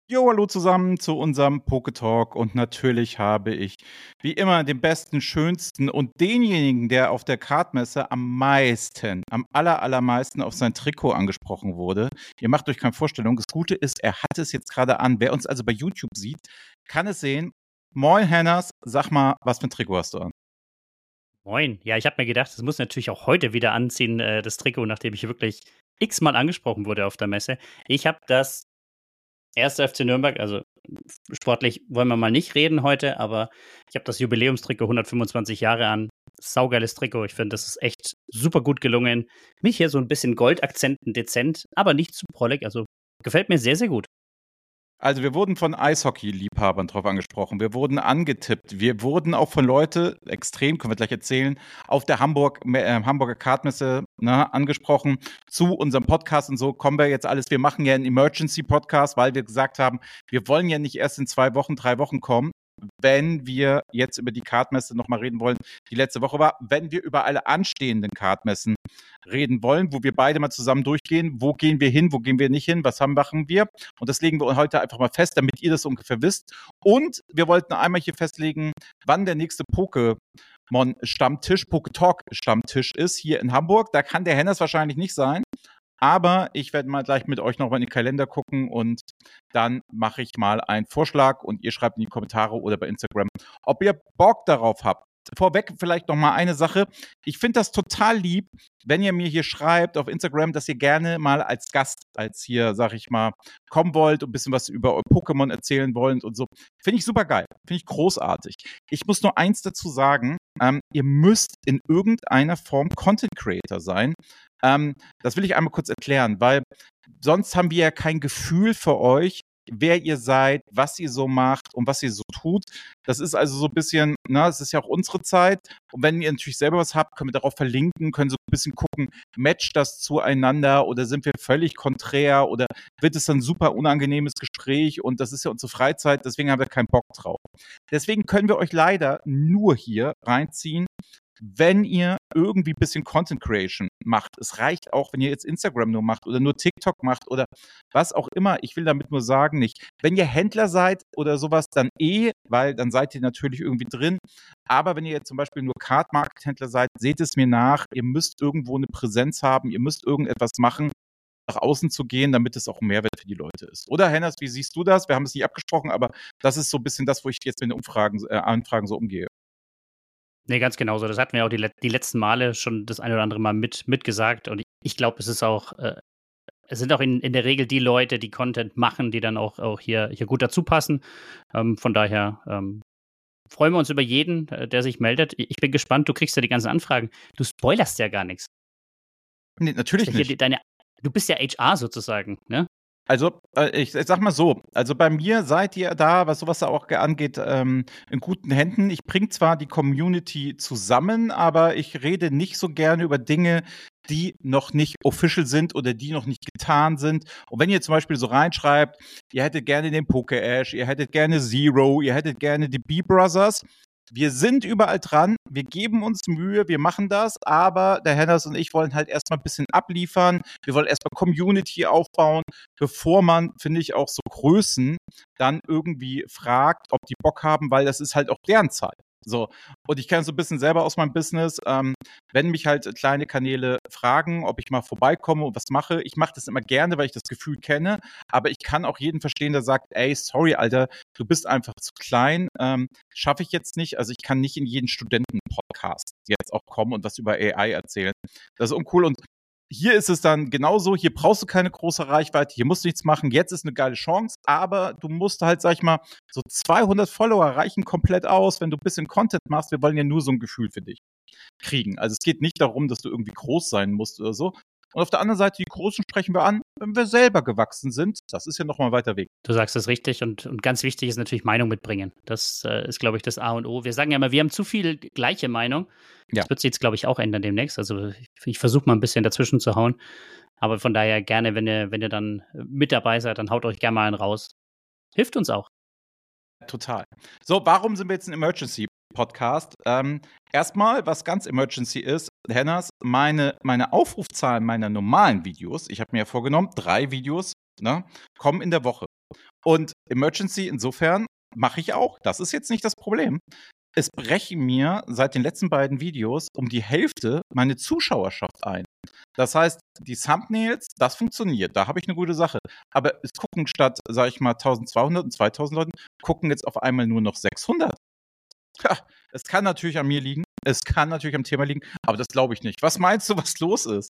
Jo, hallo zusammen zu unserem Poketalk und natürlich habe ich wie immer den besten, schönsten und denjenigen, der auf der Kartmesse am allermeisten auf sein Trikot angesprochen wurde. Ihr macht euch keine Vorstellung. Das Gute ist, er hat es jetzt gerade an. Wer uns also bei YouTube sieht, kann es sehen. Moin, Hennas, sag mal, was für ein Trikot hast du an? Moin. Ja, ich habe mir gedacht, das muss natürlich auch heute wieder anziehen, das Trikot, nachdem ich wirklich x-mal angesprochen wurde auf der Messe. Ich habe das erste FC Nürnberg, also sportlich wollen wir mal nicht reden heute, aber ich habe das Jubiläumstrikot 125 Jahre an. Saugeiles Trikot. Ich finde, das ist echt super gut gelungen. Mich hier so ein bisschen Goldakzenten dezent, aber nicht zu prollig. Also gefällt mir sehr, sehr gut. Also wir wurden von Eishockey-Liebhabern drauf angesprochen. Wir wurden angetippt. Wir wurden auch von Leute, extrem, können wir gleich erzählen, auf der Hamburger Kartmesse angesprochen zu unserem Podcast und so kommen wir jetzt alles. Wir machen ja einen Emergency-Podcast, weil wir gesagt haben, wir wollen ja nicht erst in 2 Wochen, 3 Wochen kommen, wenn wir jetzt über die Kartmesse nochmal reden wollen, die letzte Woche war, wenn wir über alle anstehenden Kartmessen reden wollen, wo wir beide mal zusammen durchgehen, wo gehen wir hin, wo gehen wir nicht hin, was machen wir. Und das legen wir heute einfach mal fest, damit ihr das ungefähr wisst. Und wir wollten einmal hier festlegen, wann der nächste Pokémon-Stammtisch, Poketalk-Stammtisch ist, hier in Hamburg. Da kann der Hennes wahrscheinlich nicht sein. Aber ich werde mal gleich mit euch nochmal in den Kalender gucken und dann mache ich mal einen Vorschlag und ihr schreibt in die Kommentare oder bei Instagram, ob ihr Bock darauf habt. Vorweg vielleicht noch mal eine Sache. Ich finde das total lieb, wenn ihr mir hier schreibt auf Instagram, dass ihr gerne mal als Gast, als hier, sag ich mal, kommen wollt und ein bisschen was über Pokémon erzählen wollt und so. Finde ich super geil. Finde ich großartig. Ich muss nur eins dazu sagen. Ihr müsst in irgendeiner Form Content Creator sein. Das will ich einmal kurz erklären, weil sonst haben wir ja kein Gefühl für euch, wer ihr seid, was ihr so macht und was ihr so tut. Das ist also so ein bisschen, es ist ja auch unsere Zeit. Und wenn ihr natürlich selber was habt, können wir darauf verlinken, können so ein bisschen gucken, matcht das zueinander oder sind wir völlig konträr oder wird es dann ein super unangenehmes Gespräch und das ist ja unsere Freizeit, deswegen haben wir keinen Bock drauf. Deswegen können wir euch leider nur hier reinziehen, wenn ihr irgendwie ein bisschen Content Creation macht. Es reicht auch, wenn ihr jetzt Instagram nur macht oder nur TikTok macht oder was auch immer. Ich will damit nur sagen, nicht. Wenn ihr Händler seid oder sowas, dann weil dann seid ihr natürlich irgendwie drin. Aber wenn ihr jetzt zum Beispiel nur Card-Market-Händler seid, seht es mir nach. Ihr müsst irgendwo eine Präsenz haben. Ihr müsst irgendetwas machen, nach außen zu gehen, damit es auch ein Mehrwert für die Leute ist. Oder, Hennas, wie siehst du das? Wir haben es nicht abgesprochen, aber das ist so ein bisschen das, wo ich jetzt mit den Anfragen so umgehe. Nee, ganz genauso. Das hatten wir auch die letzten Male schon das eine oder andere Mal mitgesagt. Und ich glaube, es ist auch, es sind auch in der Regel die Leute, die Content machen, die dann auch hier gut dazu passen. Von daher freuen wir uns über jeden, der sich meldet. Ich bin gespannt, du kriegst ja die ganzen Anfragen. Du spoilerst ja gar nichts. Nee, natürlich nicht. Du bist ja HR sozusagen, ne? Also, ich sag mal so, also bei mir seid ihr da, was sowas auch angeht, in guten Händen. Ich bringe zwar die Community zusammen, aber ich rede nicht so gerne über Dinge, die noch nicht official sind oder die noch nicht getan sind. Und wenn ihr zum Beispiel so reinschreibt, ihr hättet gerne den Poke-Ash, ihr hättet gerne Zero, ihr hättet gerne die B-Brothers, wir sind überall dran, wir geben uns Mühe, wir machen das, aber der Hennas und ich wollen halt erstmal ein bisschen abliefern. Wir wollen erstmal Community aufbauen, bevor man, finde ich, auch so Größen dann irgendwie fragt, ob die Bock haben, weil das ist halt auch deren Zeit. So, und ich kenne so ein bisschen selber aus meinem Business, wenn mich halt kleine Kanäle fragen, ob ich mal vorbeikomme und was mache, ich mache das immer gerne, weil ich das Gefühl kenne, aber ich kann auch jeden verstehen, der sagt, ey, sorry, Alter, du bist einfach zu klein, schaffe ich jetzt nicht, also ich kann nicht in jeden Studenten-Podcast jetzt auch kommen und was über AI erzählen. Das ist uncool und hier ist es dann genauso, hier brauchst du keine große Reichweite, hier musst du nichts machen, jetzt ist eine geile Chance, aber du musst halt, sag ich mal, so 200 Follower reichen komplett aus, wenn du ein bisschen Content machst, wir wollen ja nur so ein Gefühl für dich kriegen. Also es geht nicht darum, dass du irgendwie groß sein musst oder so. Und auf der anderen Seite, die Großen sprechen wir an, wenn wir selber gewachsen sind. Das ist ja nochmal ein weiter Weg. Du sagst es richtig und ganz wichtig ist natürlich Meinung mitbringen. Das ist, glaube ich, das A und O. Wir sagen ja immer, wir haben zu viel gleiche Meinung. Ja. Das wird sich jetzt, glaube ich, auch ändern demnächst. Also ich versuche mal ein bisschen dazwischen zu hauen. Aber von daher gerne, wenn ihr dann mit dabei seid, dann haut euch gerne mal einen raus. Hilft uns auch. Total. So, warum sind wir jetzt ein Emergency-Podcast? Erstmal, was ganz Emergency ist, Hennas, meine Aufrufzahlen meiner normalen Videos, ich habe mir ja vorgenommen, 3 Videos, kommen in der Woche. Und Emergency insofern mache ich auch. Das ist jetzt nicht das Problem. Es brechen mir seit den letzten beiden Videos um die Hälfte meine Zuschauerschaft ein. Das heißt, die Thumbnails, das funktioniert. Da habe ich eine gute Sache. Aber es gucken statt, sage ich mal, 1200 und 2000 Leuten, gucken jetzt auf einmal nur noch 600. Tja, es kann natürlich an mir liegen. Es kann natürlich am Thema liegen. Aber das glaube ich nicht. Was meinst du, was los ist?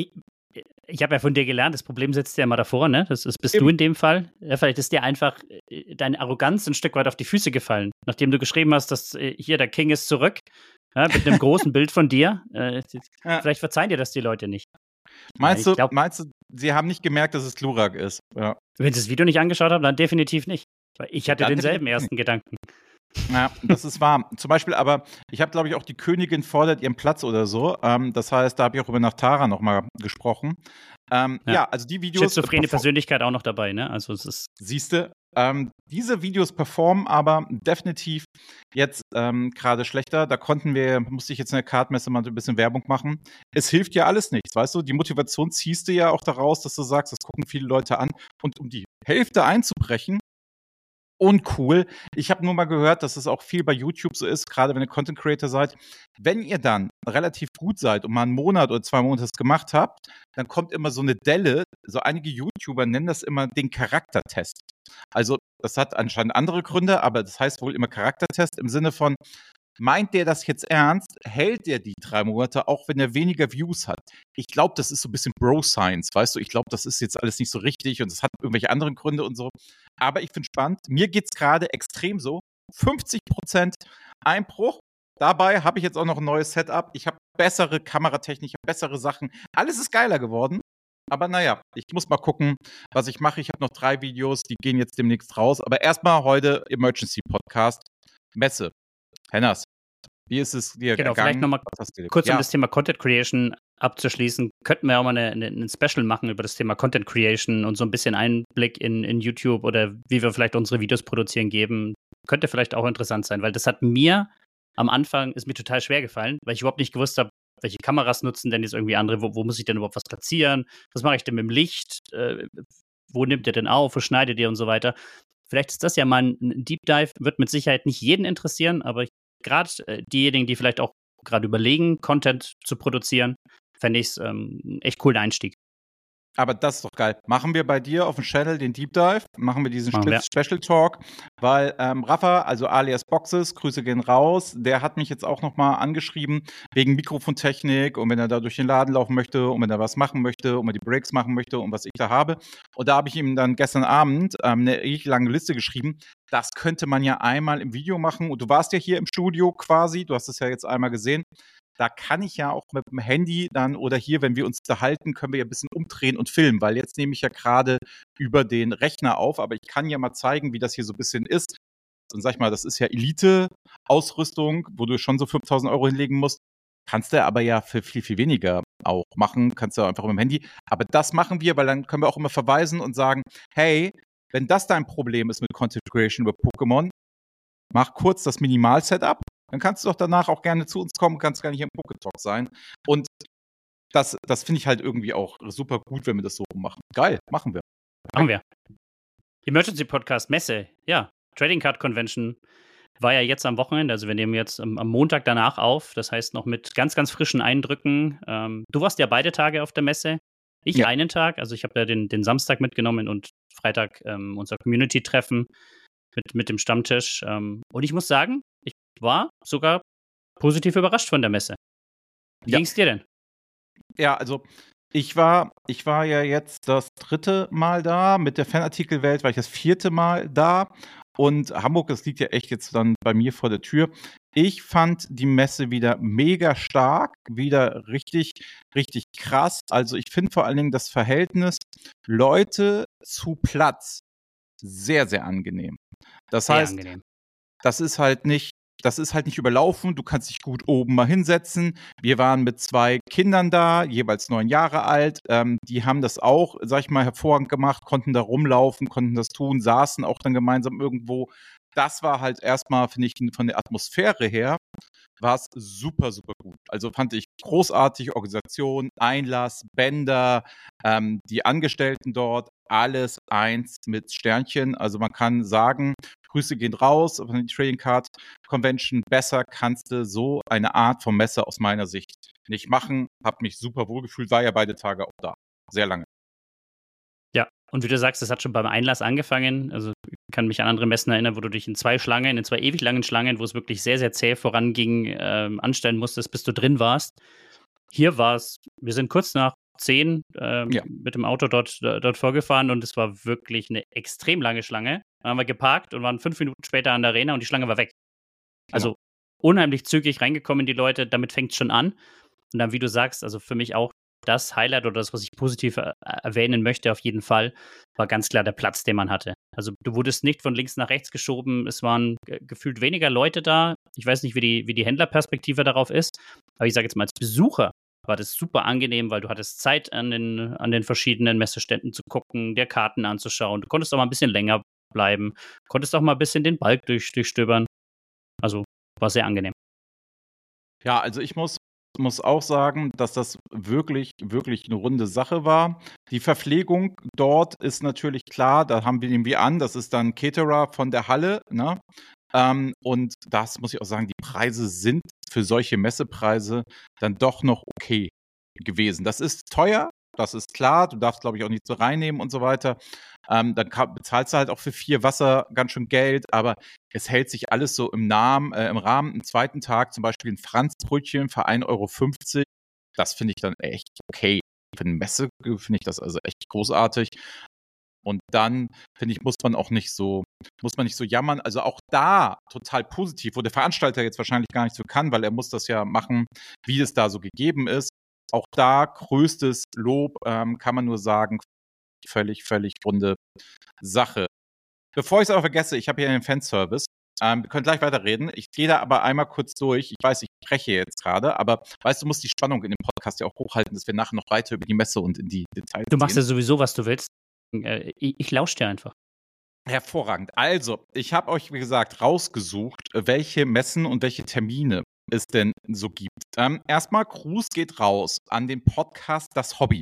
Ich habe ja von dir gelernt, das Problem sitzt ja immer davor, ne? Bist du in dem Fall. Ja, vielleicht ist dir einfach deine Arroganz ein Stück weit auf die Füße gefallen. Nachdem du geschrieben hast, dass hier der King ist zurück, ja, mit einem großen Bild von dir. Vielleicht verzeihen dir das die Leute nicht. Meinst du, sie haben nicht gemerkt, dass es Glurak ist? Ja. Wenn sie das Video nicht angeschaut haben, dann definitiv nicht. Weil ich hatte denselben ersten Gedanken. Ja, das ist wahr. Zum Beispiel aber, ich habe, glaube ich, auch die Königin fordert ihren Platz oder so. Das heißt, da habe ich auch über Nachtara nochmal gesprochen. Ja, also die Videos. Schizophrene Persönlichkeit auch noch dabei, ne? Also es ist. Siehste, diese Videos performen aber definitiv jetzt gerade schlechter. Da musste ich jetzt in der Card-Messe mal ein bisschen Werbung machen. Es hilft ja alles nichts, weißt du? Die Motivation ziehst du ja auch daraus, dass du sagst, das gucken viele Leute an. Und um die Hälfte einzubrechen, uncool. Ich habe nur mal gehört, dass es auch viel bei YouTube so ist, gerade wenn ihr Content Creator seid. Wenn ihr dann relativ gut seid und mal einen Monat oder 2 Monate das gemacht habt, dann kommt immer so eine Delle. So einige YouTuber nennen das immer den Charaktertest. Also das hat anscheinend andere Gründe, aber das heißt wohl immer Charaktertest im Sinne von, meint der das jetzt ernst? Hält der die 3 Monate, auch wenn er weniger Views hat? Ich glaube, das ist so ein bisschen Bro-Science, weißt du? Ich glaube, das ist jetzt alles nicht so richtig und es hat irgendwelche anderen Gründe und so. Aber ich finde spannend. Mir geht es gerade extrem so. 50% Einbruch. Dabei habe ich jetzt auch noch ein neues Setup. Ich habe bessere Kameratechnik, ich habe bessere Sachen. Alles ist geiler geworden. Aber naja, ich muss mal gucken, was ich mache. Ich habe noch 3 Videos, die gehen jetzt demnächst raus. Aber erstmal heute Emergency Podcast. Messe. Hennas, wie ist es dir Genau, gegangen? vielleicht nochmal kurz, um das Thema Content Creation abzuschließen, könnten wir auch mal ein Special machen über das Thema Content Creation und so ein bisschen Einblick in YouTube oder wie wir vielleicht unsere Videos produzieren geben. Könnte vielleicht auch interessant sein, weil das hat mir am Anfang, ist mir total schwer gefallen, weil ich überhaupt nicht gewusst habe, welche Kameras nutzen denn jetzt irgendwie andere, wo muss ich denn überhaupt was platzieren, was mache ich denn mit dem Licht, wo nimmt ihr denn auf, wo schneidet ihr und so weiter. Vielleicht ist das ja mal ein Deep Dive, wird mit Sicherheit nicht jeden interessieren, aber gerade diejenigen, die vielleicht auch gerade überlegen, Content zu produzieren, fände ich es echt coolen Einstieg. Aber das ist doch geil. Machen wir bei dir auf dem Channel den Deep Dive, machen wir diesen Machen wir. Special Talk, weil Rafa, also alias Boxes, Grüße gehen raus, der hat mich jetzt auch nochmal angeschrieben wegen Mikrofontechnik und wenn er da durch den Laden laufen möchte und wenn er was machen möchte und wenn er die Breaks machen möchte und was ich da habe. Und da habe ich ihm dann gestern Abend eine ewig lange Liste geschrieben. Das könnte man ja einmal im Video machen und du warst ja hier im Studio quasi, du hast es ja jetzt einmal gesehen. Da kann ich ja auch mit dem Handy dann oder hier, wenn wir uns unterhalten, können wir ja ein bisschen umdrehen und filmen, weil jetzt nehme ich ja gerade über den Rechner auf, aber ich kann ja mal zeigen, wie das hier so ein bisschen ist. Und sag ich mal, das ist ja Elite-Ausrüstung, wo du schon so 5.000 € hinlegen musst. Kannst du aber ja für viel, viel weniger auch machen. Kannst du einfach mit dem Handy. Aber das machen wir, weil dann können wir auch immer verweisen und sagen, hey, wenn das dein Problem ist mit Content Creation über Pokémon, mach kurz das Minimal-Setup. Dann kannst du doch danach auch gerne zu uns kommen, kannst gar nicht im Poketalk sein. Und das finde ich halt irgendwie auch super gut, wenn wir das so machen. Geil, machen wir. Machen wir. Emergency Podcast Messe, ja. Trading Card Convention war ja jetzt am Wochenende, also wir nehmen jetzt am Montag danach auf, das heißt noch mit ganz, ganz frischen Eindrücken. Du warst ja beide Tage auf der Messe, ich einen Tag, also ich habe ja den Samstag mitgenommen und Freitag unser Community-Treffen mit dem Stammtisch. Und ich muss sagen, ich war sogar positiv überrascht von der Messe. Wie ging es dir denn? Ja, also ich war ja jetzt das 3. Mal da. Mit der Fanartikelwelt war ich das 4. Mal da. Und Hamburg, das liegt ja echt jetzt dann bei mir vor der Tür. Ich fand die Messe wieder mega stark, wieder richtig, richtig krass. Also ich finde vor allen Dingen das Verhältnis Leute zu Platz sehr, sehr angenehm. Das heißt, das ist halt nicht überlaufen. Du kannst dich gut oben mal hinsetzen. Wir waren mit 2 Kindern da, jeweils 9 Jahre alt. Die haben das auch, sag ich mal, hervorragend gemacht, konnten da rumlaufen, konnten das tun, saßen auch dann gemeinsam irgendwo. Das war halt erstmal, finde ich, von der Atmosphäre her war es super, super gut. Also fand ich großartig, Organisation, Einlass, Bänder, die Angestellten dort, alles eins mit Sternchen. Also man kann sagen, Grüße gehen raus von der Trading Card Convention. Besser kannst du so eine Art von Messe aus meiner Sicht nicht machen. Hab mich super wohl gefühlt, war ja beide Tage auch da. Sehr lange. Ja, und wie du sagst, das hat schon beim Einlass angefangen. Also ich kann mich an andere Messen erinnern, wo du dich in zwei ewig langen Schlangen, wo es wirklich sehr, sehr zäh voranging, anstellen musstest, bis du drin warst. Hier war es, wir sind kurz nach 10 mit dem Auto dort vorgefahren und es war wirklich eine extrem lange Schlange. Dann haben wir geparkt und waren 5 Minuten später an der Arena und die Schlange war weg. Also unheimlich zügig reingekommen, die Leute, damit fängt es schon an. Und dann, wie du sagst, also für mich auch das Highlight oder das, was ich positiv erwähnen möchte, auf jeden Fall, war ganz klar der Platz, den man hatte. Also du wurdest nicht von links nach rechts geschoben, es waren gefühlt weniger Leute da. Ich weiß nicht, wie die Händlerperspektive darauf ist, aber ich sage jetzt mal, als Besucher war das super angenehm, weil du hattest Zeit an den verschiedenen Messeständen zu gucken, dir Karten anzuschauen. Du konntest auch mal ein bisschen länger bleiben, konntest auch mal ein bisschen den Balk durchstöbern. Also war sehr angenehm. Ja, also ich muss auch sagen, dass das wirklich, wirklich eine runde Sache war. Die Verpflegung dort ist natürlich klar, da haben wir nehmen wir an, das ist dann Caterer von der Halle, ne? Und das muss ich auch sagen, die Preise sind für solche Messepreise dann doch noch okay gewesen. Das ist teuer, das ist klar. Du darfst, glaube ich, auch nicht so reinnehmen und so weiter. Dann bezahlst du halt auch für 4 Wasser ganz schön Geld, aber es hält sich alles so im Rahmen. Am zweiten Tag zum Beispiel ein Franzbrötchen für 1,50 €. Das finde ich dann echt okay. Für eine Messe finde ich das also echt großartig. Und dann, finde ich, muss man nicht so jammern. Also auch da total positiv, wo der Veranstalter jetzt wahrscheinlich gar nicht so kann, weil er muss das ja machen, wie es da so gegeben ist. Auch da größtes Lob, kann man nur sagen, völlig, völlig runde Sache. Bevor ich es aber vergesse, ich habe hier einen Fanservice. Wir können gleich weiterreden. Ich gehe da aber einmal kurz durch. Ich weiß, ich spreche jetzt gerade, aber weißt du, musst die Spannung in dem Podcast ja auch hochhalten, dass wir nachher noch weiter über die Messe und in die Details Du machst ja gehen. sowieso, was du willst. Ich lausche dir einfach. Hervorragend. Also, ich habe euch, wie gesagt, rausgesucht, welche Messen und welche Termine es denn so gibt. Erstmal, Gruß geht raus an den Podcast Das Hobby.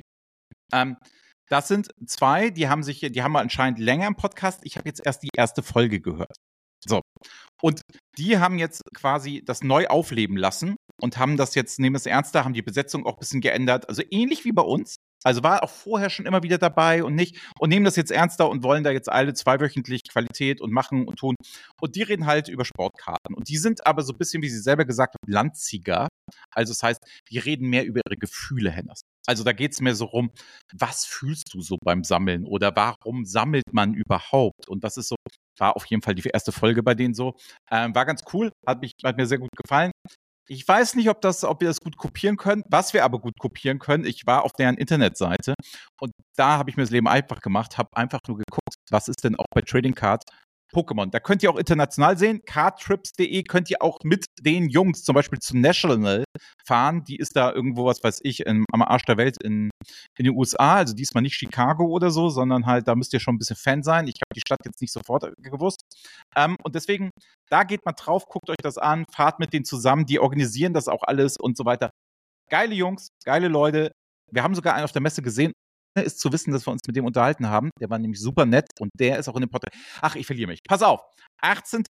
Das sind 2, die haben wir anscheinend länger im Podcast. Ich habe jetzt erst die erste Folge gehört. So. Und die haben jetzt quasi das neu aufleben lassen und haben das jetzt, nehmen es ernster, haben die Besetzung auch ein bisschen geändert. Also ähnlich wie bei uns. Also war auch vorher schon immer wieder dabei und nehmen das jetzt ernster und wollen da jetzt alle zweiwöchentlich Qualität und machen und tun. Und die reden halt über Sportkarten. Und die sind aber so ein bisschen, wie sie selber gesagt haben, lanziger. Also das heißt, die reden mehr über ihre Gefühle, Hennas. Also da geht es mehr so rum, was fühlst du so beim Sammeln oder warum sammelt man überhaupt? Und das ist so, war auf jeden Fall die erste Folge bei denen so. War ganz cool, hat mir sehr gut gefallen. Ich weiß nicht, ob wir das gut kopieren können. Was wir aber gut kopieren können, ich war auf deren Internetseite und da habe ich mir das Leben einfach gemacht, habe einfach nur geguckt, was ist denn auch bei Trading Card Pokémon. Da könnt ihr auch international sehen. Cardtrips.de könnt ihr auch mit den Jungs zum Beispiel zu National fahren. Die ist da irgendwo, was weiß ich, am Arsch der Welt in den USA. Also diesmal nicht Chicago oder so, sondern halt, da müsst ihr schon ein bisschen Fan sein. Ich habe die Stadt jetzt nicht sofort gewusst. Und deswegen, da geht mal drauf, guckt euch das an, fahrt mit denen zusammen. Die organisieren das auch alles und so weiter. Geile Jungs, geile Leute. Wir haben sogar einen auf der Messe gesehen. Ist zu wissen, dass wir uns mit dem unterhalten haben. Der war nämlich super nett und der ist auch in dem Podcast. Ach, ich verliere mich. Pass auf. 18.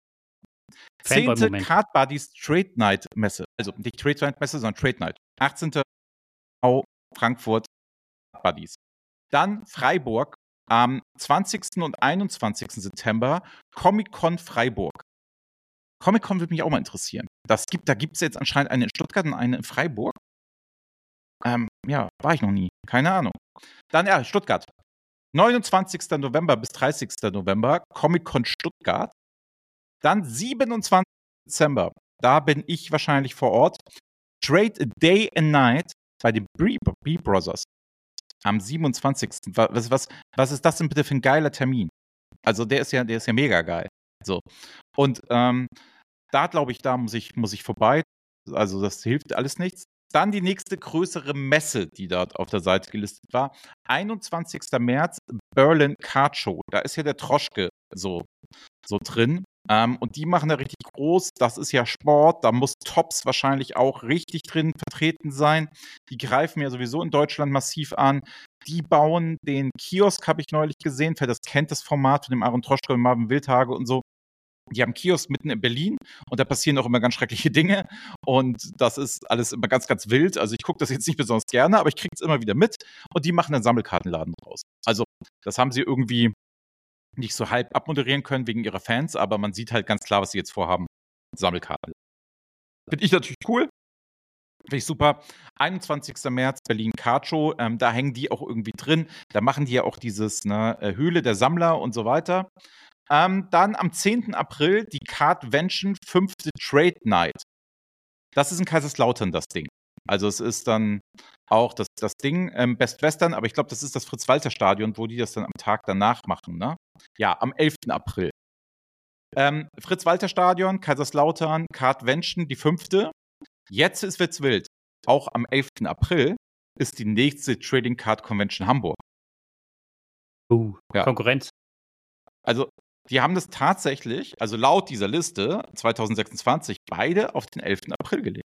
10. Fanboy-Moment. Card Buddies Trade Night Messe. Also nicht Trade Night Messe, sondern Trade Night. 18. Frankfurt Buddies. Dann Freiburg am 20. und 21. September Comic-Con Freiburg. Comic-Con würde mich auch mal interessieren. Da gibt es jetzt anscheinend eine in Stuttgart und eine in Freiburg. Ja, war ich noch nie. Keine Ahnung. Dann, ja, Stuttgart. 29. November bis 30. November, Comic-Con Stuttgart. Dann 27. Dezember, da bin ich wahrscheinlich vor Ort. Trade Day and Night bei den Bee Brothers am 27. Was ist das denn bitte für ein geiler Termin? Also der ist ja mega geil. So. Und da glaube ich, da muss ich vorbei. Also das hilft alles nichts. Dann die nächste größere Messe, die dort auf der Seite gelistet war. 21. März, Berlin Card Show. Da ist ja der Troschke so drin. Und die machen da richtig groß. Das ist ja Sport. Da muss Tops wahrscheinlich auch richtig drin vertreten sein. Die greifen ja sowieso in Deutschland massiv an. Die bauen den Kiosk, habe ich neulich gesehen. Wer das kennt, das Format von dem Aaron Troschke und Marvin Wildhage und so. Die haben Kiosk mitten in Berlin und da passieren auch immer ganz schreckliche Dinge. Und das ist alles immer ganz, ganz wild. Also ich gucke das jetzt nicht besonders gerne, aber ich kriege es immer wieder mit. Und die machen einen Sammelkartenladen draus. Also das haben sie irgendwie nicht so halb abmoderieren können wegen ihrer Fans, aber man sieht halt ganz klar, was sie jetzt vorhaben. Sammelkarten. Finde ich natürlich cool. Finde ich super. 21. März, Berlin Card Show. Da hängen die auch irgendwie drin. Da machen die ja auch dieses Höhle der Sammler und so weiter. Dann am 10. April die Cardvention 5. Trade Night. Das ist in Kaiserslautern das Ding. Also es ist dann auch das Ding Best Western, aber ich glaube, das ist das Fritz-Walter-Stadion, wo die das dann am Tag danach machen, ne? Ja, am 11. April. Fritz-Walter-Stadion, Kaiserslautern, Cardvention, die 5. Jetzt wird's wild. Auch am 11. April ist die nächste Trading Card Convention Hamburg. Ja. Konkurrenz. Also, die haben das tatsächlich, also laut dieser Liste 2026, beide auf den 11. April gelegt.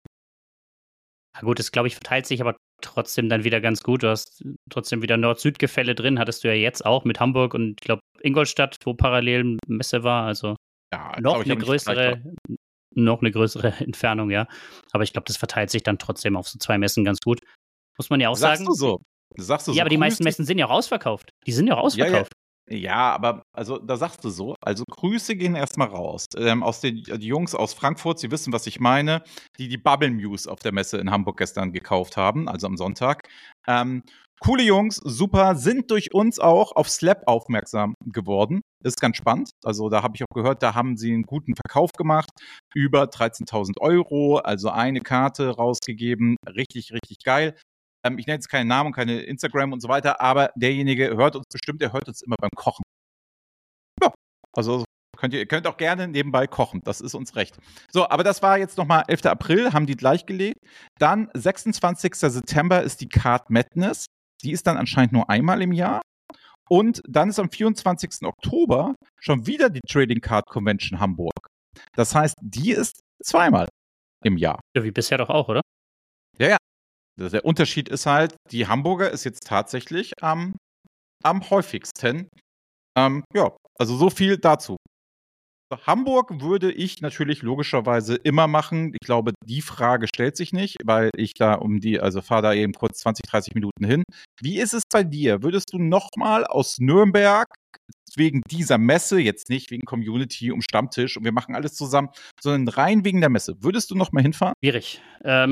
Na gut, das glaube ich verteilt sich aber trotzdem dann wieder ganz gut. Du hast trotzdem wieder Nord-Süd-Gefälle drin, hattest du ja jetzt auch mit Hamburg und ich glaube Ingolstadt, wo parallel Messe war. Also Ja, noch eine größere Entfernung, ja. Aber ich glaube, das verteilt sich dann trotzdem auf so 2 Messen ganz gut. Muss man ja auch sagen. Sagst du so. Ja, aber die meisten Messen sind ja auch ausverkauft. Die sind ja auch ausverkauft. Ja, aber also da sagst du so. Also Grüße gehen erstmal raus. Die Jungs aus Frankfurt, sie wissen, was ich meine, die Bubble News auf der Messe in Hamburg gestern gekauft haben, also am Sonntag. Coole Jungs, super, sind durch uns auch auf Slap aufmerksam geworden. Ist ganz spannend. Also da habe ich auch gehört, da haben sie einen guten Verkauf gemacht. Über 13.000 €, also eine Karte rausgegeben. Richtig, richtig geil. Ich nenne jetzt keinen Namen und keine Instagram und so weiter, aber derjenige hört uns bestimmt, der hört uns immer beim Kochen. Ja, also ihr könnt auch gerne nebenbei kochen, das ist uns recht. So, aber das war jetzt nochmal 11. April, haben die gleichgelegt. Dann 26. September ist die Card Madness. Die ist dann anscheinend nur einmal im Jahr. Und dann ist am 24. Oktober schon wieder die Trading Card Convention Hamburg. Das heißt, die ist zweimal im Jahr. Ja, wie bisher doch auch, oder? Ja. Der Unterschied ist halt, die Hamburger ist jetzt tatsächlich am häufigsten. Ja, also so viel dazu. Hamburg würde ich natürlich logischerweise immer machen. Ich glaube, die Frage stellt sich nicht, weil ich da fahre da eben kurz 20, 30 Minuten hin. Wie ist es bei dir? Würdest du nochmal aus Nürnberg wegen dieser Messe, jetzt nicht wegen Community und Stammtisch und wir machen alles zusammen, sondern rein wegen der Messe, würdest du noch mal hinfahren? Schwierig.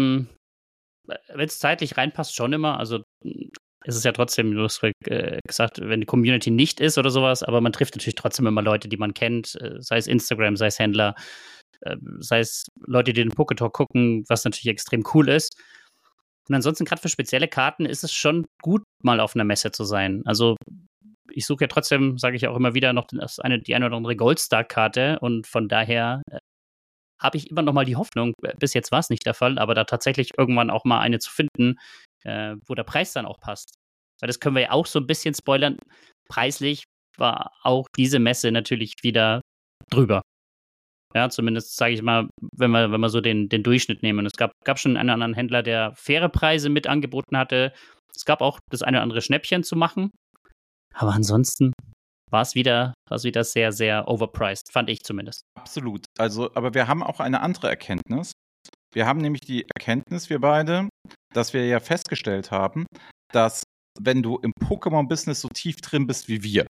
Wenn es zeitlich reinpasst, schon immer. Also ist es ja trotzdem, du hast gesagt, wenn die Community nicht ist oder sowas, aber man trifft natürlich trotzdem immer Leute, die man kennt, sei es Instagram, sei es Händler, sei es Leute, die den Poketalk gucken, was natürlich extrem cool ist. Und ansonsten, gerade für spezielle Karten, ist es schon gut, mal auf einer Messe zu sein. Also ich suche ja trotzdem, sage ich auch immer wieder, noch die eine oder andere Goldstar-Karte und von daher habe ich immer noch mal die Hoffnung, bis jetzt war es nicht der Fall, aber da tatsächlich irgendwann auch mal eine zu finden, wo der Preis dann auch passt. Weil das können wir ja auch so ein bisschen spoilern. Preislich war auch diese Messe natürlich wieder drüber. Ja, zumindest sage ich mal, wenn wir so den Durchschnitt nehmen. Es gab schon einen anderen Händler, der faire Preise mit angeboten hatte. Es gab auch das eine oder andere Schnäppchen zu machen. Aber ansonsten war es wieder sehr, sehr overpriced, fand ich zumindest. Absolut. Also, aber wir haben auch eine andere Erkenntnis. Wir haben nämlich die Erkenntnis, wir beide, dass wir ja festgestellt haben, dass wenn du im Pokémon-Business so tief drin bist wie wir,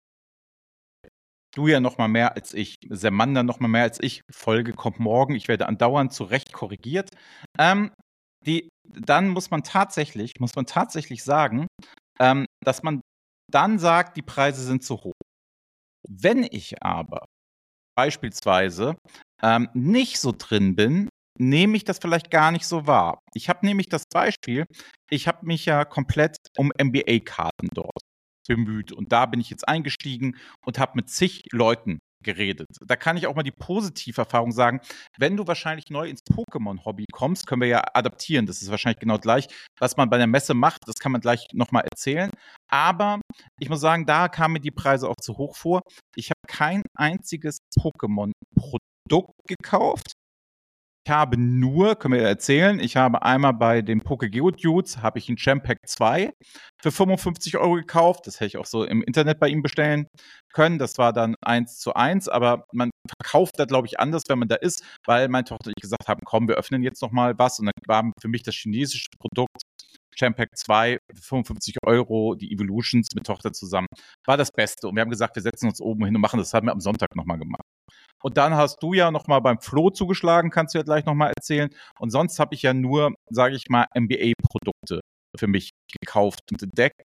du ja noch mal mehr als ich, Semander noch mal mehr als ich, Folge kommt morgen, ich werde andauernd zurecht korrigiert, dann muss man tatsächlich sagen, dass man dann sagt, die Preise sind zu hoch. Wenn ich aber beispielsweise nicht so drin bin, nehme ich das vielleicht gar nicht so wahr. Ich habe nämlich das Beispiel, ich habe mich ja komplett um NBA-Karten dort bemüht und da bin ich jetzt eingestiegen und habe mit zig Leuten geredet. Da kann ich auch mal die Positiverfahrung sagen, wenn du wahrscheinlich neu ins Pokémon-Hobby kommst, können wir ja adaptieren, das ist wahrscheinlich genau gleich, was man bei der Messe macht, das kann man gleich nochmal erzählen, aber ich muss sagen, da kamen mir die Preise auch zu hoch vor. ich habe kein einziges Pokémon-Produkt gekauft. Ich habe nur, können wir erzählen, ich habe einmal bei den Poké-Geodudes, habe ich ein Gem-Pack 2 für 55 € gekauft. Das hätte ich auch so im Internet bei ihm bestellen können. Das war dann 1:1, aber man verkauft da, glaube ich, anders, wenn man da ist, weil meine Tochter und ich gesagt haben, komm, wir öffnen jetzt noch mal was. Und dann war für mich das chinesische Produkt Gem-Pack 2 für 55 €, die Evolutions mit Tochter zusammen, war das Beste. Und wir haben gesagt, wir setzen uns oben hin und machen das. Das haben wir am Sonntag noch mal gemacht. Und dann hast du ja noch mal beim Flo zugeschlagen, kannst du ja gleich noch mal erzählen. Und sonst habe ich ja nur, sage ich mal, NBA-Produkte für mich gekauft und entdeckt.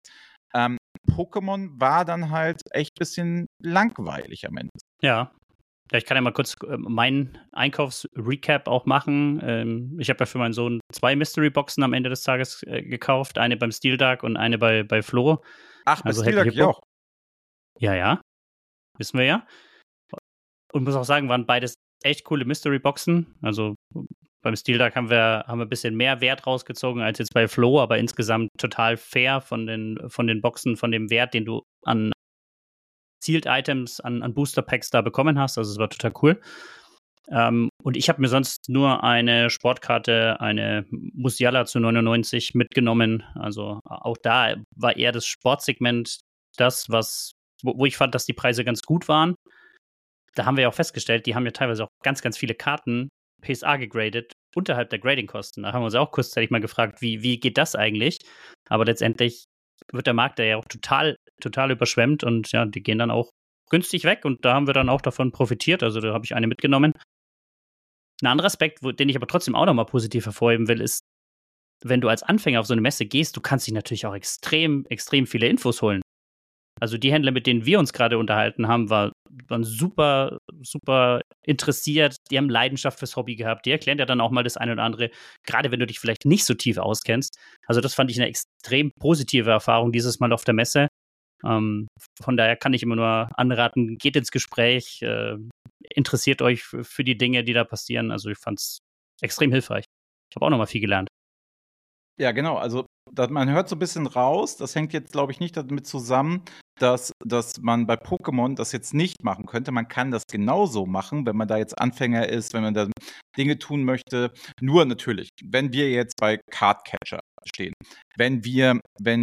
Pokémon war dann halt echt ein bisschen langweilig am Ende. Ja. Ja, ich kann ja mal kurz meinen Einkaufsrecap auch machen. Ich habe ja für meinen Sohn 2 Mystery-Boxen am Ende des Tages gekauft. Eine beim Steel Dark und eine bei Flo. Ach, bei Steel Dark ich auch. Ja. Wissen wir ja. Und muss auch sagen, waren beides echt coole Mystery-Boxen. Also beim Steel Dark haben wir ein bisschen mehr Wert rausgezogen als jetzt bei Flo, aber insgesamt total fair von den Boxen, von dem Wert, den du an Sealed-Items, an Booster-Packs da bekommen hast. Also es war total cool. Und ich habe mir sonst nur eine Sportkarte, eine Musiala zu 99 mitgenommen. Also auch da war eher das Sportsegment das, wo ich fand, dass die Preise ganz gut waren. Da haben wir ja auch festgestellt, die haben ja teilweise auch ganz, ganz viele Karten PSA gegradet, unterhalb der Grading-Kosten. Da haben wir uns auch kurzzeitig mal gefragt, wie geht das eigentlich? Aber letztendlich wird der Markt da ja auch total überschwemmt und ja, die gehen dann auch günstig weg und da haben wir dann auch davon profitiert. Also da habe ich eine mitgenommen. Ein anderer Aspekt, den ich aber trotzdem auch nochmal positiv hervorheben will, ist, wenn du als Anfänger auf so eine Messe gehst, du kannst dich natürlich auch extrem, extrem viele Infos holen. Also die Händler, mit denen wir uns gerade unterhalten haben, waren super, super interessiert. Die haben Leidenschaft fürs Hobby gehabt. Die erklären ja dann auch mal das eine oder andere, gerade wenn du dich vielleicht nicht so tief auskennst. Also das fand ich eine extrem positive Erfahrung dieses Mal auf der Messe. Von daher kann ich immer nur anraten, geht ins Gespräch, interessiert euch für die Dinge, die da passieren. Also ich fand es extrem hilfreich. Ich habe auch nochmal viel gelernt. Ja, genau. Also man hört so ein bisschen raus, das hängt jetzt, glaube ich, nicht damit zusammen, dass man bei Pokémon das jetzt nicht machen könnte. Man kann das genauso machen, wenn man da jetzt Anfänger ist, wenn man da Dinge tun möchte. Nur natürlich, wenn wir jetzt bei Cardcatcher stehen, wenn wir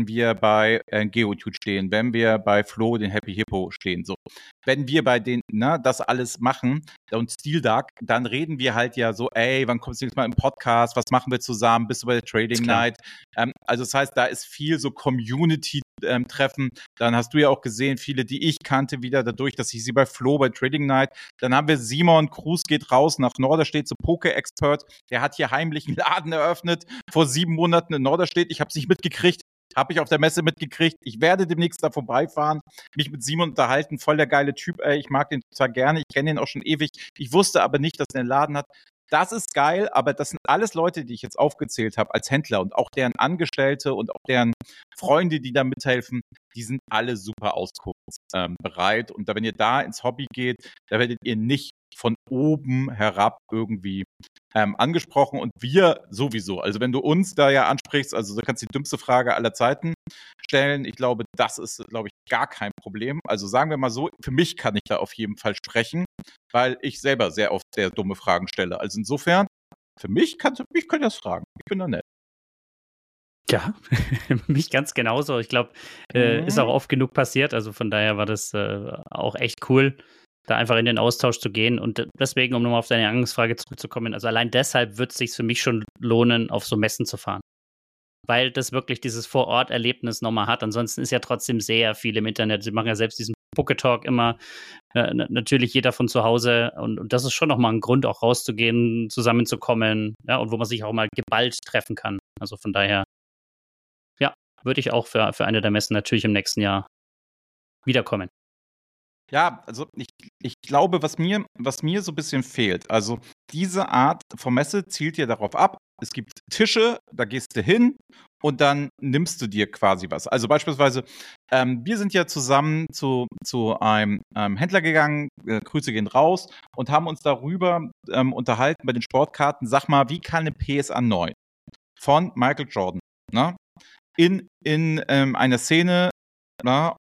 bei Geodude stehen, wenn wir bei Flo, den Happy Hippo stehen, so. Wenn wir bei den, das alles machen und Steel Dark, dann reden wir halt ja so, ey, wann kommst du jetzt mal im Podcast, was machen wir zusammen, bist du bei der Trading Night? Also das heißt, da ist viel so Community-Treffen. Dann hast du ja auch gesehen, viele, die ich kannte, wieder dadurch, dass ich sie bei Flo, bei Trading Night. Dann haben wir Simon Cruz geht raus nach Norderstedt, so Poke-Expert. Der hat hier heimlich einen Laden eröffnet, vor 7 Monaten in Norderstedt. Ich habe es nicht mitgekriegt. Habe ich auf der Messe mitgekriegt. Ich werde demnächst da vorbeifahren, mich mit Simon unterhalten. Voll der geile Typ, ey. Ich mag den total gerne. Ich kenne ihn auch schon ewig. Ich wusste aber nicht, dass er einen Laden hat. Das ist geil, aber das sind alles Leute, die ich jetzt aufgezählt habe als Händler und auch deren Angestellte und auch deren Freunde, die da mithelfen, die sind alle super auskunftsbereit. Und wenn ihr da ins Hobby geht, da werdet ihr nicht von oben herab irgendwie angesprochen und wir sowieso. Also wenn du uns da ja ansprichst, also du kannst die dümmste Frage aller Zeiten stellen. Ich glaube, das ist, gar kein Problem. Also sagen wir mal so, für mich kann ich da auf jeden Fall sprechen, weil ich selber sehr oft sehr dumme Fragen stelle. Also insofern, für mich könnt ihr das fragen. Ich bin da nett. Ja, mich ganz genauso. Ich glaube, ist auch oft genug passiert. Also von daher war das auch echt cool, da einfach in den Austausch zu gehen. Und deswegen, um nochmal auf deine Eingangsfrage zurückzukommen, also allein deshalb wird es sich für mich schon lohnen, auf so Messen zu fahren. Weil das wirklich dieses Vor-Ort-Erlebnis nochmal hat. Ansonsten ist ja trotzdem sehr viel im Internet. Sie machen ja selbst diesen Poké-Talk immer, natürlich jeder von zu Hause. Und das ist schon nochmal ein Grund, auch rauszugehen, zusammenzukommen. Ja, und wo man sich auch mal geballt treffen kann. Also von daher, ja, würde ich auch für eine der Messen natürlich im nächsten Jahr wiederkommen. Ja, also ich glaube, was mir so ein bisschen fehlt, also diese Art von Messe zielt ja darauf ab, es gibt Tische, da gehst du hin und dann nimmst du dir quasi was. Also beispielsweise, wir sind ja zusammen zu einem Händler gegangen, Grüße gehen raus, und haben uns darüber unterhalten bei den Sportkarten. Sag mal, wie kann eine PSA 9 von Michael Jordan, ne, in einer Szene, na,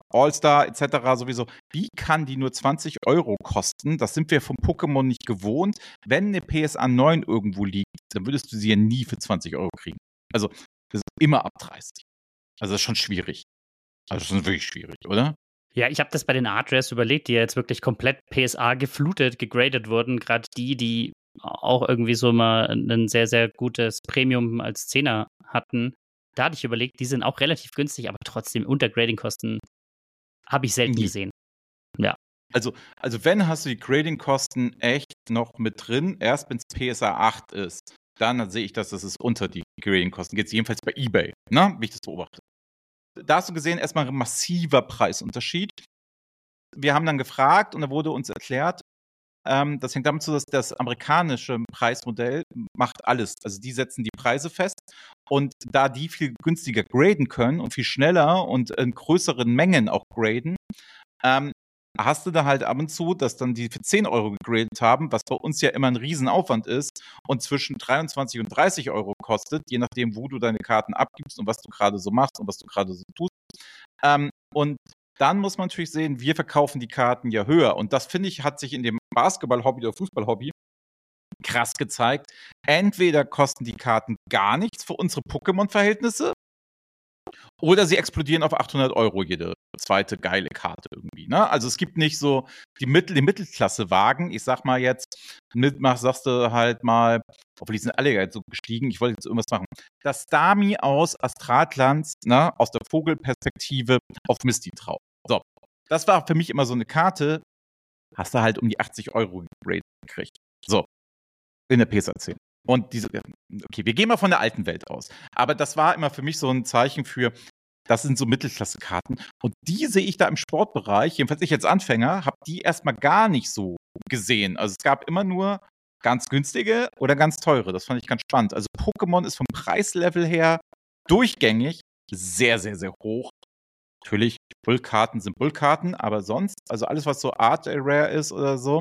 All-Star etc. sowieso. Wie kann die nur 20 € kosten? Das sind wir vom Pokémon nicht gewohnt. Wenn eine PSA 9 irgendwo liegt, dann würdest du sie ja nie für 20 € kriegen. Also, das ist immer ab 30. Also, das ist schon schwierig. Also, das ist wirklich schwierig, oder? Ja, ich habe das bei den Art Rares überlegt, die ja jetzt wirklich komplett PSA geflutet, gegradet wurden. Gerade die auch irgendwie so mal ein sehr, sehr gutes Premium als 10er hatten. Da hatte ich überlegt, die sind auch relativ günstig, aber trotzdem unter Grading-Kosten habe ich selten Nie. gesehen. Ja. Also wenn, hast du die Grading-Kosten echt noch mit drin. Erst wenn es PSA 8 ist, dann sehe ich, dass es unter die Grading-Kosten geht. Jedenfalls bei eBay, ne? Wie ich das beobachte. Da hast du gesehen, erstmal ein massiver Preisunterschied. Wir haben dann gefragt und da wurde uns erklärt, das hängt damit zu, dass das amerikanische Preismodell macht alles. Also die setzen die Preise fest und da die viel günstiger graden können und viel schneller und in größeren Mengen auch graden, hast du da halt ab und zu, dass dann die für 10 € gegradet haben, was bei uns ja immer ein Riesenaufwand ist und zwischen 23 und 30 € kostet, je nachdem, wo du deine Karten abgibst und was du gerade so machst und was du gerade so tust. Und dann muss man natürlich sehen, wir verkaufen die Karten ja höher. Und das, finde ich, hat sich in dem Basketball-Hobby oder Fußball-Hobby krass gezeigt. Entweder kosten die Karten gar nichts für unsere Pokémon-Verhältnisse oder sie explodieren auf 800 € jede zweite geile Karte irgendwie. Ne? Also es gibt nicht so die Mittelklasse-Wagen. Ich sag mal jetzt, sagst du halt mal, obwohl die sind alle jetzt so gestiegen, ich wollte jetzt irgendwas machen. Das Stami aus Astralglanz, ne, aus der Vogelperspektive auf Misty drauf. So, das war für mich immer so eine Karte, hast du halt um die 80 € gegradet gekriegt. So, in der PSA 10. Und okay, wir gehen mal von der alten Welt aus. Aber das war immer für mich so ein Zeichen für, das sind so Mittelklasse-Karten. Und die sehe ich da im Sportbereich, jedenfalls ich als Anfänger, habe die erstmal gar nicht so gesehen. Also es gab immer nur ganz günstige oder ganz teure. Das fand ich ganz spannend. Also Pokémon ist vom Preislevel her durchgängig sehr, sehr, sehr hoch. Natürlich, Bullkarten sind Bullkarten, aber sonst, also alles, was so Art Rare ist oder so,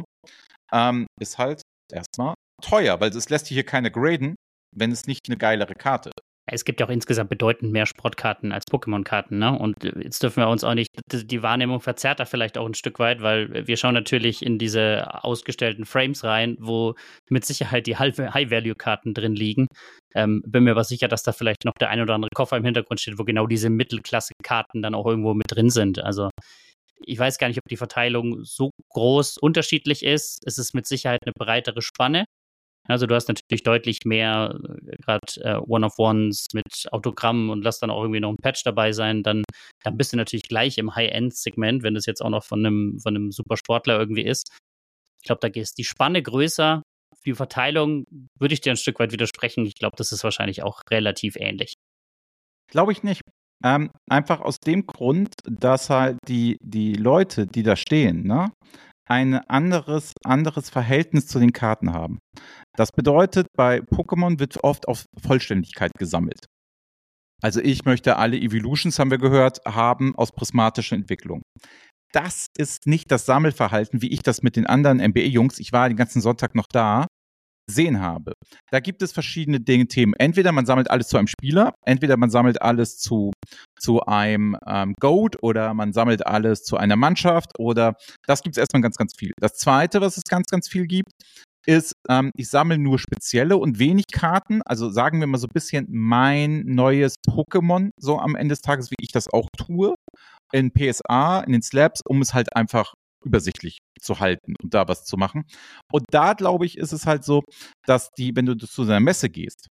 ist halt erstmal teuer, weil es lässt sich hier keine graden, wenn es nicht eine geilere Karte ist. Es gibt ja auch insgesamt bedeutend mehr Sportkarten als Pokémon-Karten, ne? Und jetzt dürfen wir uns auch nicht, die Wahrnehmung verzerrt da vielleicht auch ein Stück weit, weil wir schauen natürlich in diese ausgestellten Frames rein, wo mit Sicherheit die High-Value-Karten drin liegen. Bin mir aber sicher, dass da vielleicht noch der ein oder andere Koffer im Hintergrund steht, wo genau diese Mittelklasse-Karten dann auch irgendwo mit drin sind. Also ich weiß gar nicht, ob die Verteilung so groß unterschiedlich ist. Es ist mit Sicherheit eine breitere Spanne. Also du hast natürlich deutlich mehr, gerade One-of-Ones mit Autogrammen und lass dann auch irgendwie noch ein Patch dabei sein, dann bist du natürlich gleich im High-End-Segment, wenn das jetzt auch noch von einem Supersportler irgendwie ist. Ich glaube, da ist die Spanne größer. Die Verteilung würde ich dir ein Stück weit widersprechen. Ich glaube, das ist wahrscheinlich auch relativ ähnlich. Glaube ich nicht. Einfach aus dem Grund, dass halt die Leute, die da stehen, ne, ein anderes Verhältnis zu den Karten haben. Das bedeutet, bei Pokémon wird oft auf Vollständigkeit gesammelt. Also ich möchte alle Evolutions, haben wir gehört, haben aus prismatischer Entwicklung. Das ist nicht das Sammelverhalten, wie ich das mit den anderen NBA-Jungs, ich war den ganzen Sonntag noch da, gesehen habe. Da gibt es verschiedene Themen. Entweder man sammelt alles zu einem Spieler, entweder man sammelt alles zu einem Goat oder man sammelt alles zu einer Mannschaft oder das gibt es erstmal ganz, ganz viel. Das Zweite, was es ganz, ganz viel gibt, ist, ich sammle nur spezielle und wenig Karten, also sagen wir mal so ein bisschen mein neues Pokémon, so am Ende des Tages, wie ich das auch tue, in PSA, in den Slabs, um es halt einfach übersichtlich zu halten und da was zu machen. Und da, glaube ich, ist es halt so, dass wenn du zu einer Messe gehst,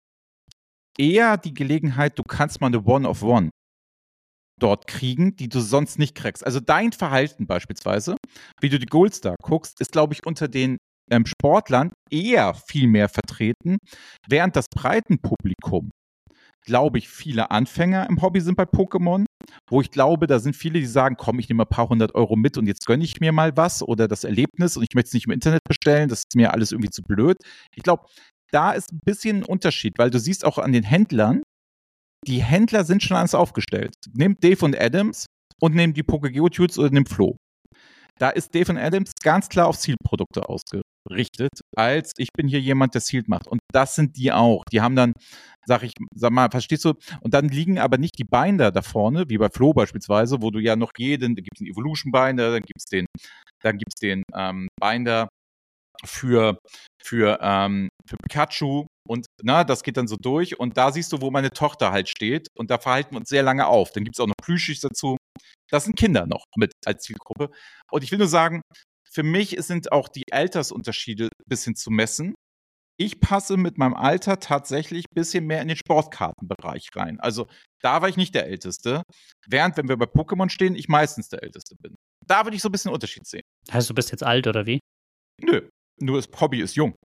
eher die Gelegenheit, du kannst mal eine One-of-One dort kriegen, die du sonst nicht kriegst. Also dein Verhalten beispielsweise, wie du die Goldstar guckst, ist, glaube ich, unter den Sportlern eher viel mehr vertreten, während das Breitenpublikum, glaube ich, viele Anfänger im Hobby sind bei Pokémon, wo ich glaube, da sind viele, die sagen, komm, ich nehme ein paar 100 € mit und jetzt gönne ich mir mal was oder das Erlebnis und ich möchte es nicht im Internet bestellen, das ist mir alles irgendwie zu blöd. Ich glaube, da ist ein bisschen ein Unterschied, weil du siehst auch an den Händlern, die Händler sind schon alles aufgestellt. Nimm Dave und Adams und nimm die Pokégeotudes oder nimm Flo. Da ist Dave und Adams ganz klar auf Zielprodukte richtet, als ich bin hier jemand, der Sealed macht. Und das sind die auch. Die haben dann, sag mal, verstehst du? Und dann liegen aber nicht die Binder da vorne, wie bei Flo beispielsweise, wo du ja noch da gibt es einen Evolution Binder, dann gibt's den Binder für Pikachu und das geht dann so durch und da siehst du, wo meine Tochter halt steht und da verhalten wir uns sehr lange auf. Dann gibt es auch noch Plüschis dazu. Das sind Kinder noch mit als Zielgruppe. Und ich will nur sagen, für mich sind auch die Altersunterschiede ein bisschen zu messen. Ich passe mit meinem Alter tatsächlich ein bisschen mehr in den Sportkartenbereich rein. Also da war ich nicht der Älteste, während, wenn wir bei Pokémon stehen, ich meistens der Älteste bin. Da würde ich so ein bisschen Unterschied sehen. Heißt, du bist jetzt alt oder wie? Nö, nur das Hobby ist jung.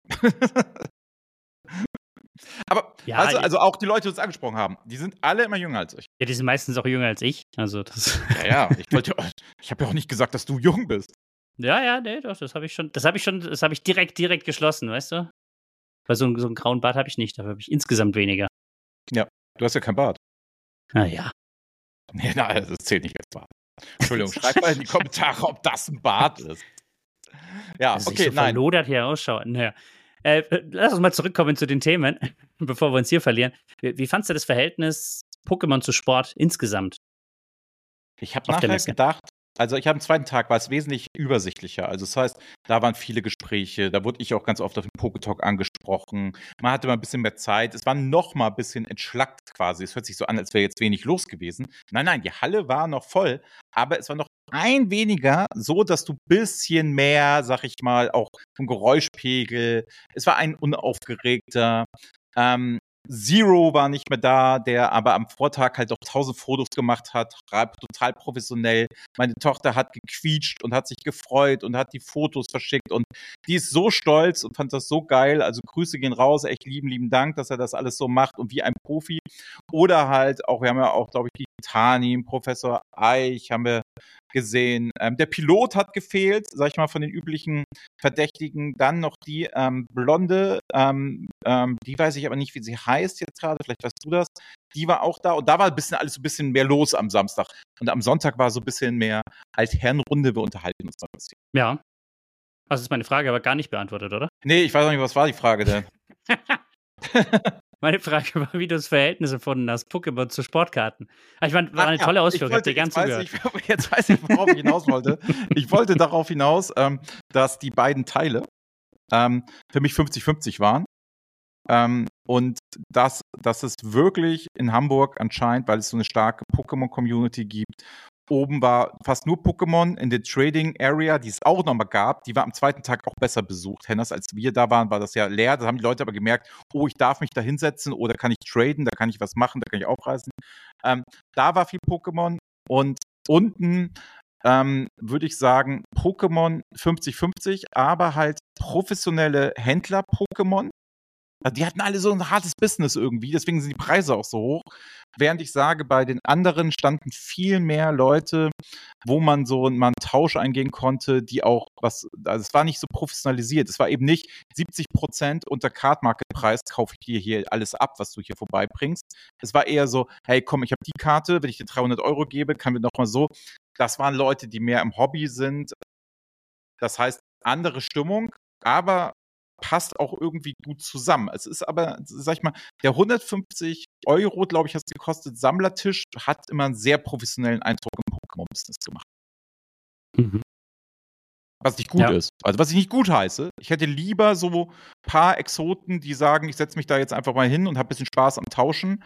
Aber Ja, also auch die Leute, die uns angesprochen haben, die sind alle immer jünger als ich. Ja, die sind meistens auch jünger als ich. Also das. Ja, ich habe ja auch nicht gesagt, dass du jung bist. Ja, nee, doch, das habe ich direkt geschlossen, weißt du? Weil so einen grauen Bart habe ich nicht, dafür habe ich insgesamt weniger. Ja, du hast ja kein Bart. Ja. Nee, nein, das zählt nicht als Bart. Entschuldigung, schreibt mal in die Kommentare, ob das ein Bart ist. Ja, also okay, so nein. verlodert hier ausschaut. Naja. Lass uns mal zurückkommen zu den Themen, bevor wir uns hier verlieren. Wie fandst du das Verhältnis Pokémon zu Sport insgesamt? Ich habe nachher gedacht, also ich habe am zweiten Tag war es wesentlich übersichtlicher. Also das heißt, da waren viele Gespräche, da wurde ich auch ganz oft auf den Poketalk angesprochen. Man hatte mal ein bisschen mehr Zeit. Es war noch mal ein bisschen entschlackt quasi. Es hört sich so an, als wäre jetzt wenig los gewesen. Nein, die Halle war noch voll, aber es war noch ein weniger, so dass du ein bisschen mehr, sag ich mal, auch vom Geräuschpegel. Es war ein unaufgeregter. Zero war nicht mehr da, der aber am Vortag halt auch 1000 Fotos gemacht hat, total professionell. Meine Tochter hat gequietscht und hat sich gefreut und hat die Fotos verschickt und die ist so stolz und fand das so geil. Also Grüße gehen raus, echt lieben Dank, dass er das alles so macht und wie ein Profi. Oder halt auch, wir haben ja auch, glaube ich, die Tani, Professor Eich haben wir gesehen. Der Pilot hat gefehlt, sag ich mal, von den üblichen Verdächtigen. Dann noch die Blonde, die weiß ich aber nicht, wie sie heißt jetzt gerade, vielleicht weißt du das. Die war auch da und da war alles so ein bisschen mehr los am Samstag. Und am Sonntag war so ein bisschen mehr Altherrenrunde, wir unterhalten uns noch ein bisschen. Ja. Das ist meine Frage aber gar nicht beantwortet, oder? Nee, ich weiß auch nicht, was war die Frage denn? Meine Frage war, wie du das Verhältnis empfunden hast, Pokémon zu Sportkarten. Ich meine, war eine tolle Ausführung, ich habe dir ganz zugehört. Jetzt weiß ich, worauf ich hinaus wollte. Ich wollte darauf hinaus, dass die beiden Teile für mich 50-50 waren. Und dass es wirklich in Hamburg anscheinend, weil es so eine starke Pokémon-Community gibt, oben war fast nur Pokémon in der Trading Area, die es auch nochmal gab. Die war am zweiten Tag auch besser besucht. Hennas, als wir da waren, war das ja leer. Da haben die Leute aber gemerkt, oh, ich darf mich da hinsetzen oder kann ich traden, da kann ich was machen, da kann ich aufreißen. Da war viel Pokémon und unten würde ich sagen, Pokémon 50-50, aber halt professionelle Händler-Pokémon. Also die hatten alle so ein hartes Business irgendwie, deswegen sind die Preise auch so hoch. Während ich sage, bei den anderen standen viel mehr Leute, wo man so mal einen Tausch eingehen konnte, die auch also es war nicht so professionalisiert. Es war eben nicht 70% unter Card-Market-Preis kaufe ich dir hier alles ab, was du hier vorbeibringst. Es war eher so, hey komm, ich habe die Karte, wenn ich dir 300 € gebe, kann wir noch mal so. Das waren Leute, die mehr im Hobby sind. Das heißt, andere Stimmung, aber passt auch irgendwie gut zusammen. Es ist aber, sag ich mal, der 150 €, glaube ich, hat es gekostet, Sammlertisch, hat immer einen sehr professionellen Eindruck im Pokémon-Business gemacht. Mhm. Was nicht gut ist. Also was ich nicht gut heiße. Ich hätte lieber so ein paar Exoten, die sagen, ich setze mich da jetzt einfach mal hin und habe ein bisschen Spaß am Tauschen.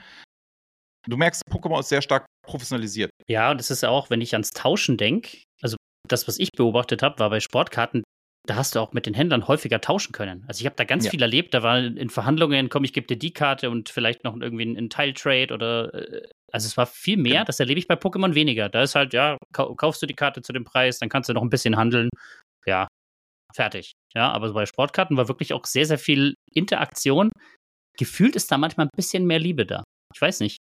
Du merkst, Pokémon ist sehr stark professionalisiert. Ja, und das ist auch, wenn ich ans Tauschen denke, also das, was ich beobachtet habe, war bei Sportkarten, da hast du auch mit den Händlern häufiger tauschen können. Also ich habe da ganz viel erlebt, da war in Verhandlungen, komm, ich gebe dir die Karte und vielleicht noch irgendwie einen Teiltrade oder also es war viel mehr, das erlebe ich bei Pokémon weniger. Da ist halt, ja, kaufst du die Karte zu dem Preis, dann kannst du noch ein bisschen handeln. Ja, fertig. Ja, aber bei Sportkarten war wirklich auch sehr, sehr viel Interaktion. Gefühlt ist da manchmal ein bisschen mehr Liebe da. Ich weiß nicht.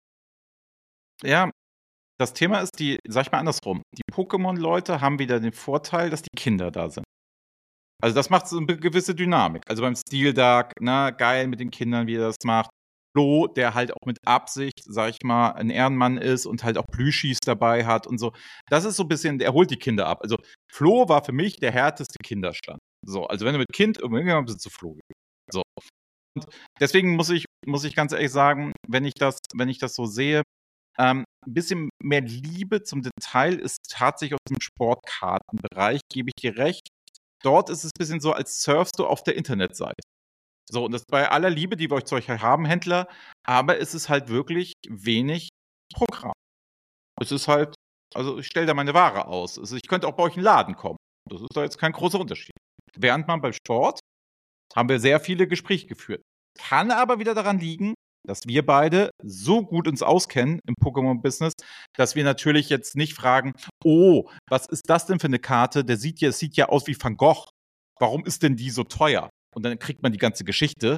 Ja, das Thema ist sag ich mal andersrum, die Pokémon-Leute haben wieder den Vorteil, dass die Kinder da sind. Also das macht so eine gewisse Dynamik. Also beim Steel Dark, geil mit den Kindern, wie er das macht. Flo, der halt auch mit Absicht, sag ich mal, ein Ehrenmann ist und halt auch Plüschis dabei hat und so. Das ist so ein bisschen, der holt die Kinder ab. Also Flo war für mich der härteste Kinderstand. So, also wenn du mit Kind irgendwann bist du zu Flo. So. Und deswegen muss ich ganz ehrlich sagen, wenn ich das so sehe, ein bisschen mehr Liebe zum Detail ist tatsächlich aus dem Sportkartenbereich, gebe ich dir recht. Dort ist es ein bisschen so, als surfst du auf der Internetseite. So, und das bei aller Liebe, die wir euch zu euch haben, Händler, aber es ist halt wirklich wenig Programm. Es ist halt, also ich stelle da meine Ware aus. Also ich könnte auch bei euch in den Laden kommen. Das ist da jetzt kein großer Unterschied. Während man beim Sport haben wir sehr viele Gespräche geführt. Kann aber wieder daran liegen, dass wir beide so gut uns auskennen im Pokémon-Business, dass wir natürlich jetzt nicht fragen, oh, was ist das denn für eine Karte? Es sieht ja aus wie Van Gogh. Warum ist denn die so teuer? Und dann kriegt man die ganze Geschichte.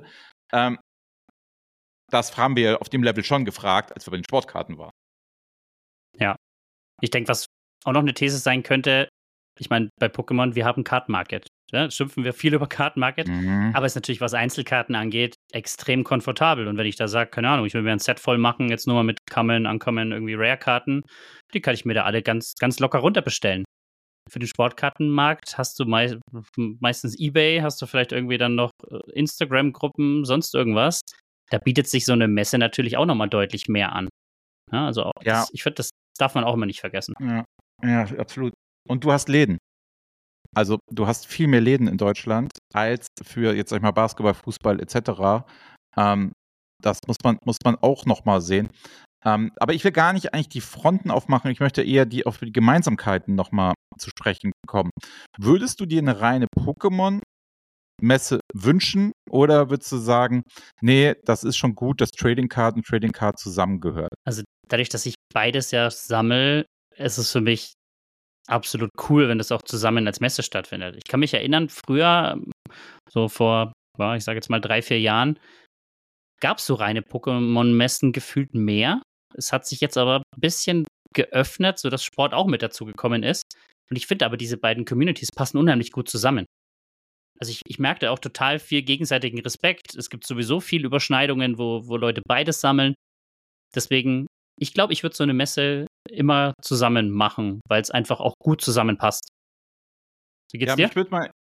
Das haben wir auf dem Level schon gefragt, als wir bei den Sportkarten waren. Ja. Ich denke, was auch noch eine These sein könnte, ich meine, bei Pokémon, wir haben Card Market. Ja, schimpfen wir viel über Card Market, aber ist natürlich, was Einzelkarten angeht, extrem komfortabel. Und wenn ich da sage, keine Ahnung, ich will mir ein Set voll machen, jetzt nur mal mit Common, Uncommon, irgendwie Rare-Karten, die kann ich mir da alle ganz, ganz locker runterbestellen. Für den Sportkartenmarkt hast du meistens eBay, hast du vielleicht irgendwie dann noch Instagram-Gruppen, sonst irgendwas. Da bietet sich so eine Messe natürlich auch nochmal deutlich mehr an. Ja, also ich finde, das darf man auch immer nicht vergessen. Ja, absolut. Und du hast Läden. Also du hast viel mehr Läden in Deutschland als für jetzt sag ich mal Basketball, Fußball etc. Das muss man auch noch mal sehen. Aber ich will gar nicht eigentlich die Fronten aufmachen. Ich möchte eher auf die Gemeinsamkeiten noch mal zu sprechen kommen. Würdest du dir eine reine Pokémon-Messe wünschen oder würdest du sagen, nee, das ist schon gut, dass Trading Card und Trading Card zusammengehört? Also dadurch, dass ich beides ja sammle, ist es für mich absolut cool, wenn das auch zusammen als Messe stattfindet. Ich kann mich erinnern, früher, so vor, ich sage jetzt mal 3-4 Jahren, gab es so reine Pokémon-Messen gefühlt mehr. Es hat sich jetzt aber ein bisschen geöffnet, sodass Sport auch mit dazu gekommen ist. Und ich finde aber, diese beiden Communities passen unheimlich gut zusammen. Also ich merkte auch total viel gegenseitigen Respekt. Es gibt sowieso viele Überschneidungen, wo Leute beides sammeln. Deswegen, ich glaube, ich würde so eine Messe immer zusammen machen, weil es einfach auch gut zusammenpasst. Wie geht's dir? Mich würde mal,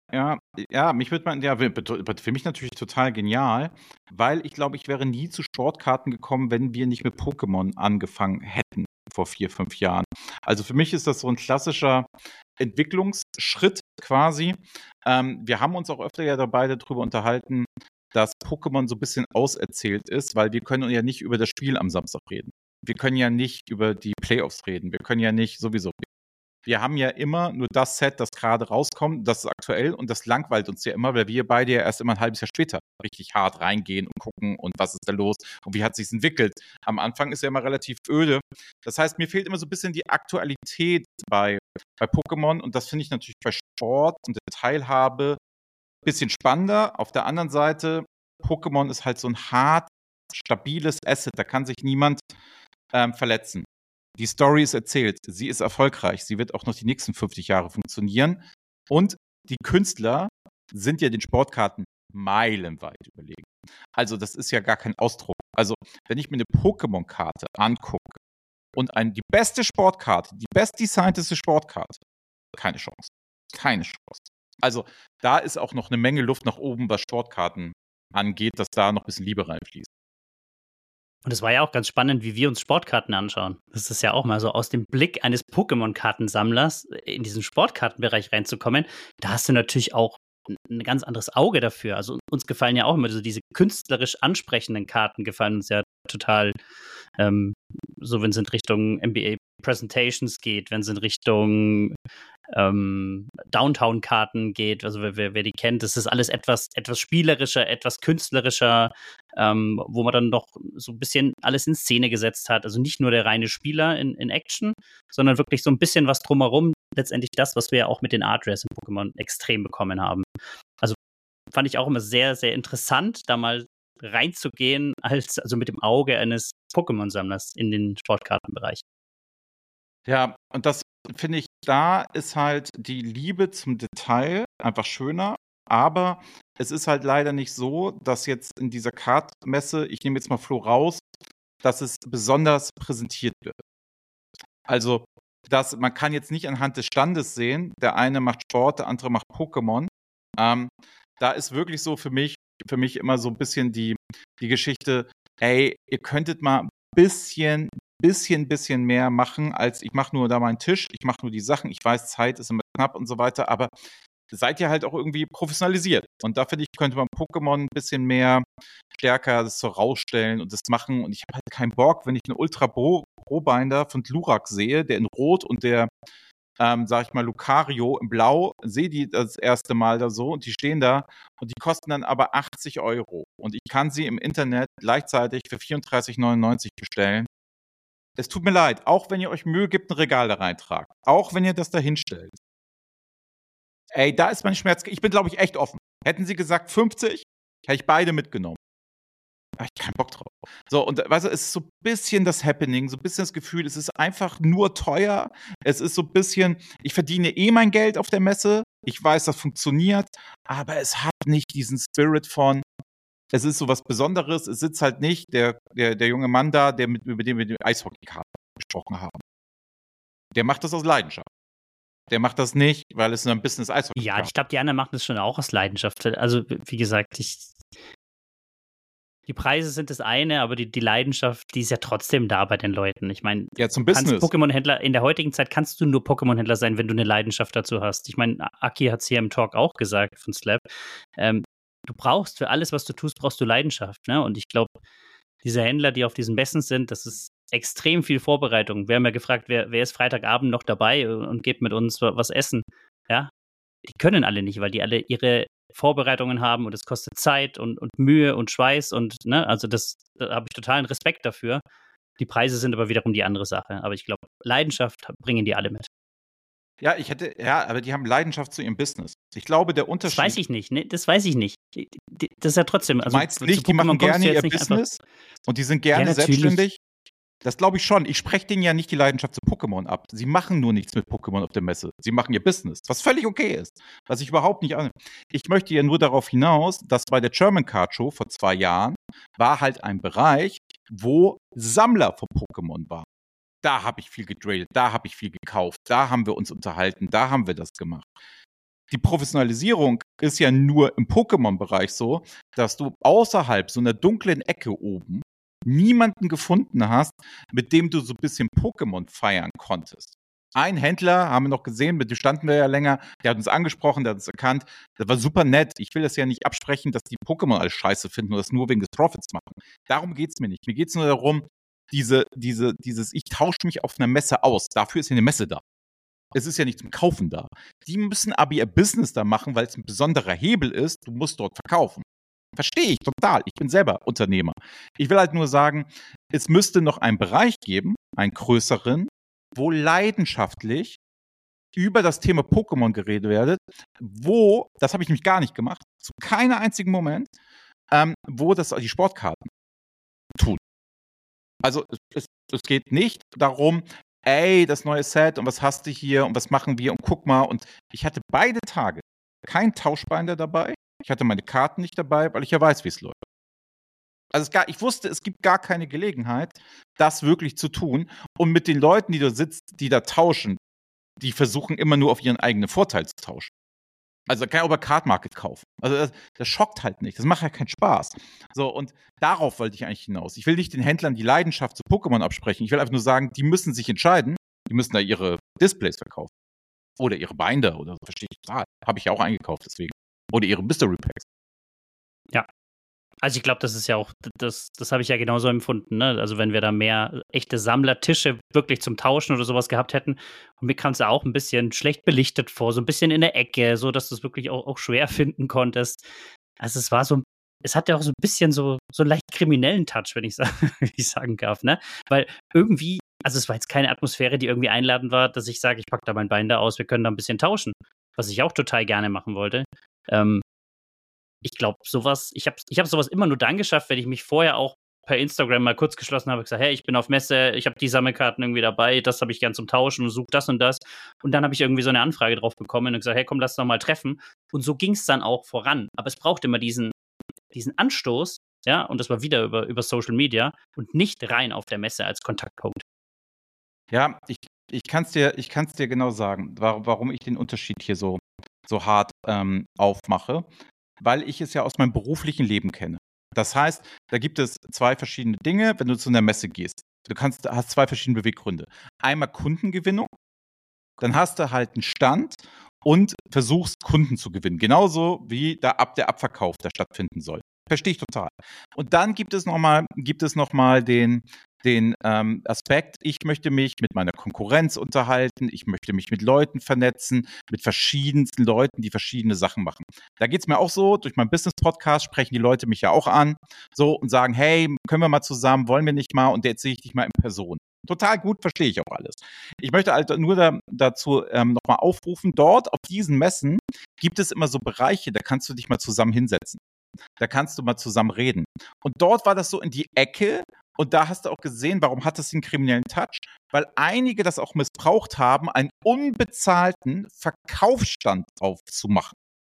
für mich natürlich total genial, weil ich glaube, ich wäre nie zu Sportkarten gekommen, wenn wir nicht mit Pokémon angefangen hätten vor 4, 5 Jahren. Also für mich ist das so ein klassischer Entwicklungsschritt quasi. Wir haben uns auch öfter ja beide darüber unterhalten, dass Pokémon so ein bisschen auserzählt ist, weil wir können ja nicht über das Spiel am Samstag reden. Wir können ja nicht über die Playoffs reden. Wir können ja nicht sowieso. Wir haben ja immer nur das Set, das gerade rauskommt, das ist aktuell und das langweilt uns ja immer, weil wir beide ja erst immer ein halbes Jahr später richtig hart reingehen und gucken und was ist da los und wie hat sich's entwickelt. Am Anfang ist ja immer relativ öde. Das heißt, mir fehlt immer so ein bisschen die Aktualität bei Pokémon und das finde ich natürlich bei Sport und der Teilhabe ein bisschen spannender. Auf der anderen Seite, Pokémon ist halt so ein hart stabiles Asset, da kann sich niemand verletzen. Die Story ist erzählt, sie ist erfolgreich, sie wird auch noch die nächsten 50 Jahre funktionieren. Und die Künstler sind ja den Sportkarten meilenweit überlegen. Also das ist ja gar kein Ausdruck. Also wenn ich mir eine Pokémon-Karte angucke und die beste Sportkarte, die bestdesignte Sportkarte, keine Chance. Keine Chance. Also da ist auch noch eine Menge Luft nach oben, was Sportkarten angeht, dass da noch ein bisschen Liebe reinfließt. Und es war ja auch ganz spannend, wie wir uns Sportkarten anschauen. Das ist ja auch mal so aus dem Blick eines Pokémon-Kartensammlers in diesen Sportkartenbereich reinzukommen. Da hast du natürlich auch ein ganz anderes Auge dafür. Also uns gefallen ja auch immer so diese künstlerisch ansprechenden Karten gefallen uns ja total. So wenn es in Richtung NBA Presentations geht, wenn es in Richtung Downtown-Karten geht, also wer die kennt, das ist alles etwas spielerischer, etwas künstlerischer, wo man dann doch so ein bisschen alles in Szene gesetzt hat. Also nicht nur der reine Spieler in Action, sondern wirklich so ein bisschen was drumherum. Letztendlich das, was wir ja auch mit den Art Rares in Pokémon extrem bekommen haben. Also fand ich auch immer sehr, sehr interessant, da mal reinzugehen, also mit dem Auge eines Pokémon-Sammlers in den Sportkartenbereich. Ja, und das finde ich, da ist halt die Liebe zum Detail einfach schöner, aber es ist halt leider nicht so, dass jetzt in dieser Kartmesse, ich nehme jetzt mal Flo raus, dass es besonders präsentiert wird. Also, man kann jetzt nicht anhand des Standes sehen, der eine macht Sport, der andere macht Pokémon, Da ist wirklich so für mich immer so ein bisschen die Geschichte, ey, ihr könntet mal ein bisschen mehr machen, als ich mache nur da meinen Tisch, ich mache nur die Sachen, ich weiß, Zeit ist immer knapp und so weiter, aber seid ihr halt auch irgendwie professionalisiert. Und da finde ich, könnte man Pokémon ein bisschen mehr stärker das so rausstellen und das machen. Und ich habe halt keinen Bock, wenn ich einen Ultra Pro-Binder von Glurak sehe, der in Rot und der, sag ich mal, Lucario in Blau, sehe die das erste Mal da so und die stehen da und die kosten dann aber 80 Euro. Und ich kann sie im Internet gleichzeitig für 34,99 bestellen. Es tut mir leid, auch wenn ihr euch Mühe gibt, ein Regal da reintragt, auch wenn ihr das da hinstellt. Ey, da ist mein Schmerz. Ich bin, glaube ich, echt offen. Hätten sie gesagt 50, hätte ich beide mitgenommen. Da hab ich keinen Bock drauf. So, und weißt du, es ist so ein bisschen das Happening, so ein bisschen das Gefühl, es ist einfach nur teuer. Es ist so ein bisschen, ich verdiene eh mein Geld auf der Messe. Ich weiß, das funktioniert, aber es hat nicht diesen Spirit von, es ist so was Besonderes. Es sitzt halt nicht der junge Mann da, über den wir die Eishockeykarten gesprochen haben. Der macht das aus Leidenschaft. Der macht das nicht, weil es ein Business Eishockey ist. Ja, ich glaube, die anderen machen das schon auch aus Leidenschaft. Also, wie gesagt, die Preise sind das eine, aber die Leidenschaft, die ist ja trotzdem da bei den Leuten. Ich meine, ja, zum Business. Pokémon-Händler, in der heutigen Zeit kannst du nur Pokémon-Händler sein, wenn du eine Leidenschaft dazu hast. Ich meine, Aki hat es hier im Talk auch gesagt von Slap. Du brauchst für alles, was du tust, brauchst du Leidenschaft. Ne? Und ich glaube, diese Händler, die auf diesen Messen sind, das ist extrem viel Vorbereitung. Wir haben ja gefragt, wer ist Freitagabend noch dabei und geht mit uns was essen. Ja, die können alle nicht, weil die alle ihre Vorbereitungen haben und es kostet Zeit und Mühe und Schweiß und, ne, also da habe ich totalen Respekt dafür. Die Preise sind aber wiederum die andere Sache. Aber ich glaube, Leidenschaft bringen die alle mit. Ja, aber die haben Leidenschaft zu ihrem Business. Ich glaube, der Unterschied. Das weiß ich nicht, ne? Das weiß ich nicht. Das ist ja trotzdem. Du meinst nicht, die machen gerne ihr Business und die sind gerne selbstständig? Das glaube ich schon. Ich spreche denen ja nicht die Leidenschaft zu Pokémon ab. Sie machen nur nichts mit Pokémon auf der Messe. Sie machen ihr Business, was völlig okay ist. Was ich überhaupt nicht an. Ich möchte ja nur darauf hinaus, dass bei der German Card Show vor 2 Jahren war halt ein Bereich, wo Sammler von Pokémon waren. Da habe ich viel getradet, da habe ich viel gekauft, da haben wir uns unterhalten, da haben wir das gemacht. Die Professionalisierung ist ja nur im Pokémon-Bereich so, dass du außerhalb so einer dunklen Ecke oben niemanden gefunden hast, mit dem du so ein bisschen Pokémon feiern konntest. Ein Händler, haben wir noch gesehen, mit dem standen wir ja länger, der hat uns angesprochen, der hat uns erkannt, das war super nett. Ich will das ja nicht absprechen, dass die Pokémon alles scheiße finden oder das nur wegen des Profits machen. Darum geht's mir nicht. Mir geht's nur darum, dieses, ich tausche mich auf einer Messe aus. Dafür ist ja eine Messe da. Es ist ja nicht zum Kaufen da. Die müssen aber ihr Business da machen, weil es ein besonderer Hebel ist. Du musst dort verkaufen. Verstehe ich total. Ich bin selber Unternehmer. Ich will halt nur sagen, es müsste noch einen Bereich geben, einen größeren, wo leidenschaftlich über das Thema Pokémon geredet wird, wo, das habe ich nämlich gar nicht gemacht, zu keinem einzigen Moment, wo das die Sportkarten tun. Also es geht nicht darum, ey, das neue Set und was hast du hier und was machen wir und guck mal. Und ich hatte beide Tage kein Tauschbinder dabei. Ich hatte meine Karten nicht dabei, weil ich ja weiß, wie es läuft. Also ich wusste, es gibt gar keine Gelegenheit, das wirklich zu tun. Und mit den Leuten, die da sitzen, die da tauschen, die versuchen immer nur auf ihren eigenen Vorteil zu tauschen. Also kann ich auch über Card Market kaufen. Also das schockt halt nicht. Das macht ja keinen Spaß. So, und darauf wollte ich eigentlich hinaus. Ich will nicht den Händlern die Leidenschaft zu Pokémon absprechen. Ich will einfach nur sagen, die müssen sich entscheiden. Die müssen da ihre Displays verkaufen. Oder ihre Binder oder so. Verstehe ich total. Habe ich ja auch eingekauft, deswegen. Oder ihre Mystery Packs. Ja. Also ich glaube, das ist ja auch, das habe ich ja genauso empfunden, ne? Also wenn wir da mehr echte Sammlertische wirklich zum Tauschen oder sowas gehabt hätten. Und mir kam es ja auch ein bisschen schlecht belichtet vor, so ein bisschen in der Ecke, so dass du es wirklich auch schwer finden konntest. Also es hat ja auch so ein bisschen so einen leicht kriminellen Touch, wenn ich sagen darf, ne? Weil irgendwie, also es war jetzt keine Atmosphäre, die irgendwie einladend war, dass ich sage, ich packe da mein Bein da aus, wir können da ein bisschen tauschen. Was ich auch total gerne machen wollte. Ich glaube, ich habe sowas immer nur dann geschafft, wenn ich mich vorher auch per Instagram mal kurz geschlossen habe, gesagt, hey, ich bin auf Messe, ich habe die Sammelkarten irgendwie dabei, das habe ich gern zum Tauschen und suche das und das. Und dann habe ich irgendwie so eine Anfrage drauf bekommen und gesagt, hey, komm, lass doch mal treffen. Und so ging es dann auch voran. Aber es braucht immer diesen Anstoß, ja, und das war wieder über Social Media und nicht rein auf der Messe als Kontaktpunkt. Ja, ich kann es dir genau sagen, warum ich den Unterschied hier so hart aufmache, weil ich es ja aus meinem beruflichen Leben kenne. Das heißt, da gibt es zwei verschiedene Dinge, wenn du zu einer Messe gehst. Hast zwei verschiedene Beweggründe. Einmal Kundengewinnung, dann hast du halt einen Stand und versuchst Kunden zu gewinnen. Genauso wie der Abverkauf, der stattfinden soll. Verstehe ich total. Und dann gibt es noch mal den Aspekt, ich möchte mich mit meiner Konkurrenz unterhalten, ich möchte mich mit Leuten vernetzen, mit verschiedensten Leuten, die verschiedene Sachen machen. Da geht es mir auch so, durch meinen Business-Podcast sprechen die Leute mich ja auch an, so und sagen, hey, können wir mal zusammen, wollen wir nicht mal? Und jetzt sehe ich dich mal in Person. Total gut, verstehe ich auch alles. Ich möchte halt nur dazu nochmal aufrufen, dort auf diesen Messen gibt es immer so Bereiche, da kannst du dich mal zusammen hinsetzen. Da kannst du mal zusammen reden. Und dort war das so in die Ecke. Und da hast du auch gesehen, warum hat das den kriminellen Touch? Weil einige das auch missbraucht haben, einen unbezahlten Verkaufsstand aufzumachen.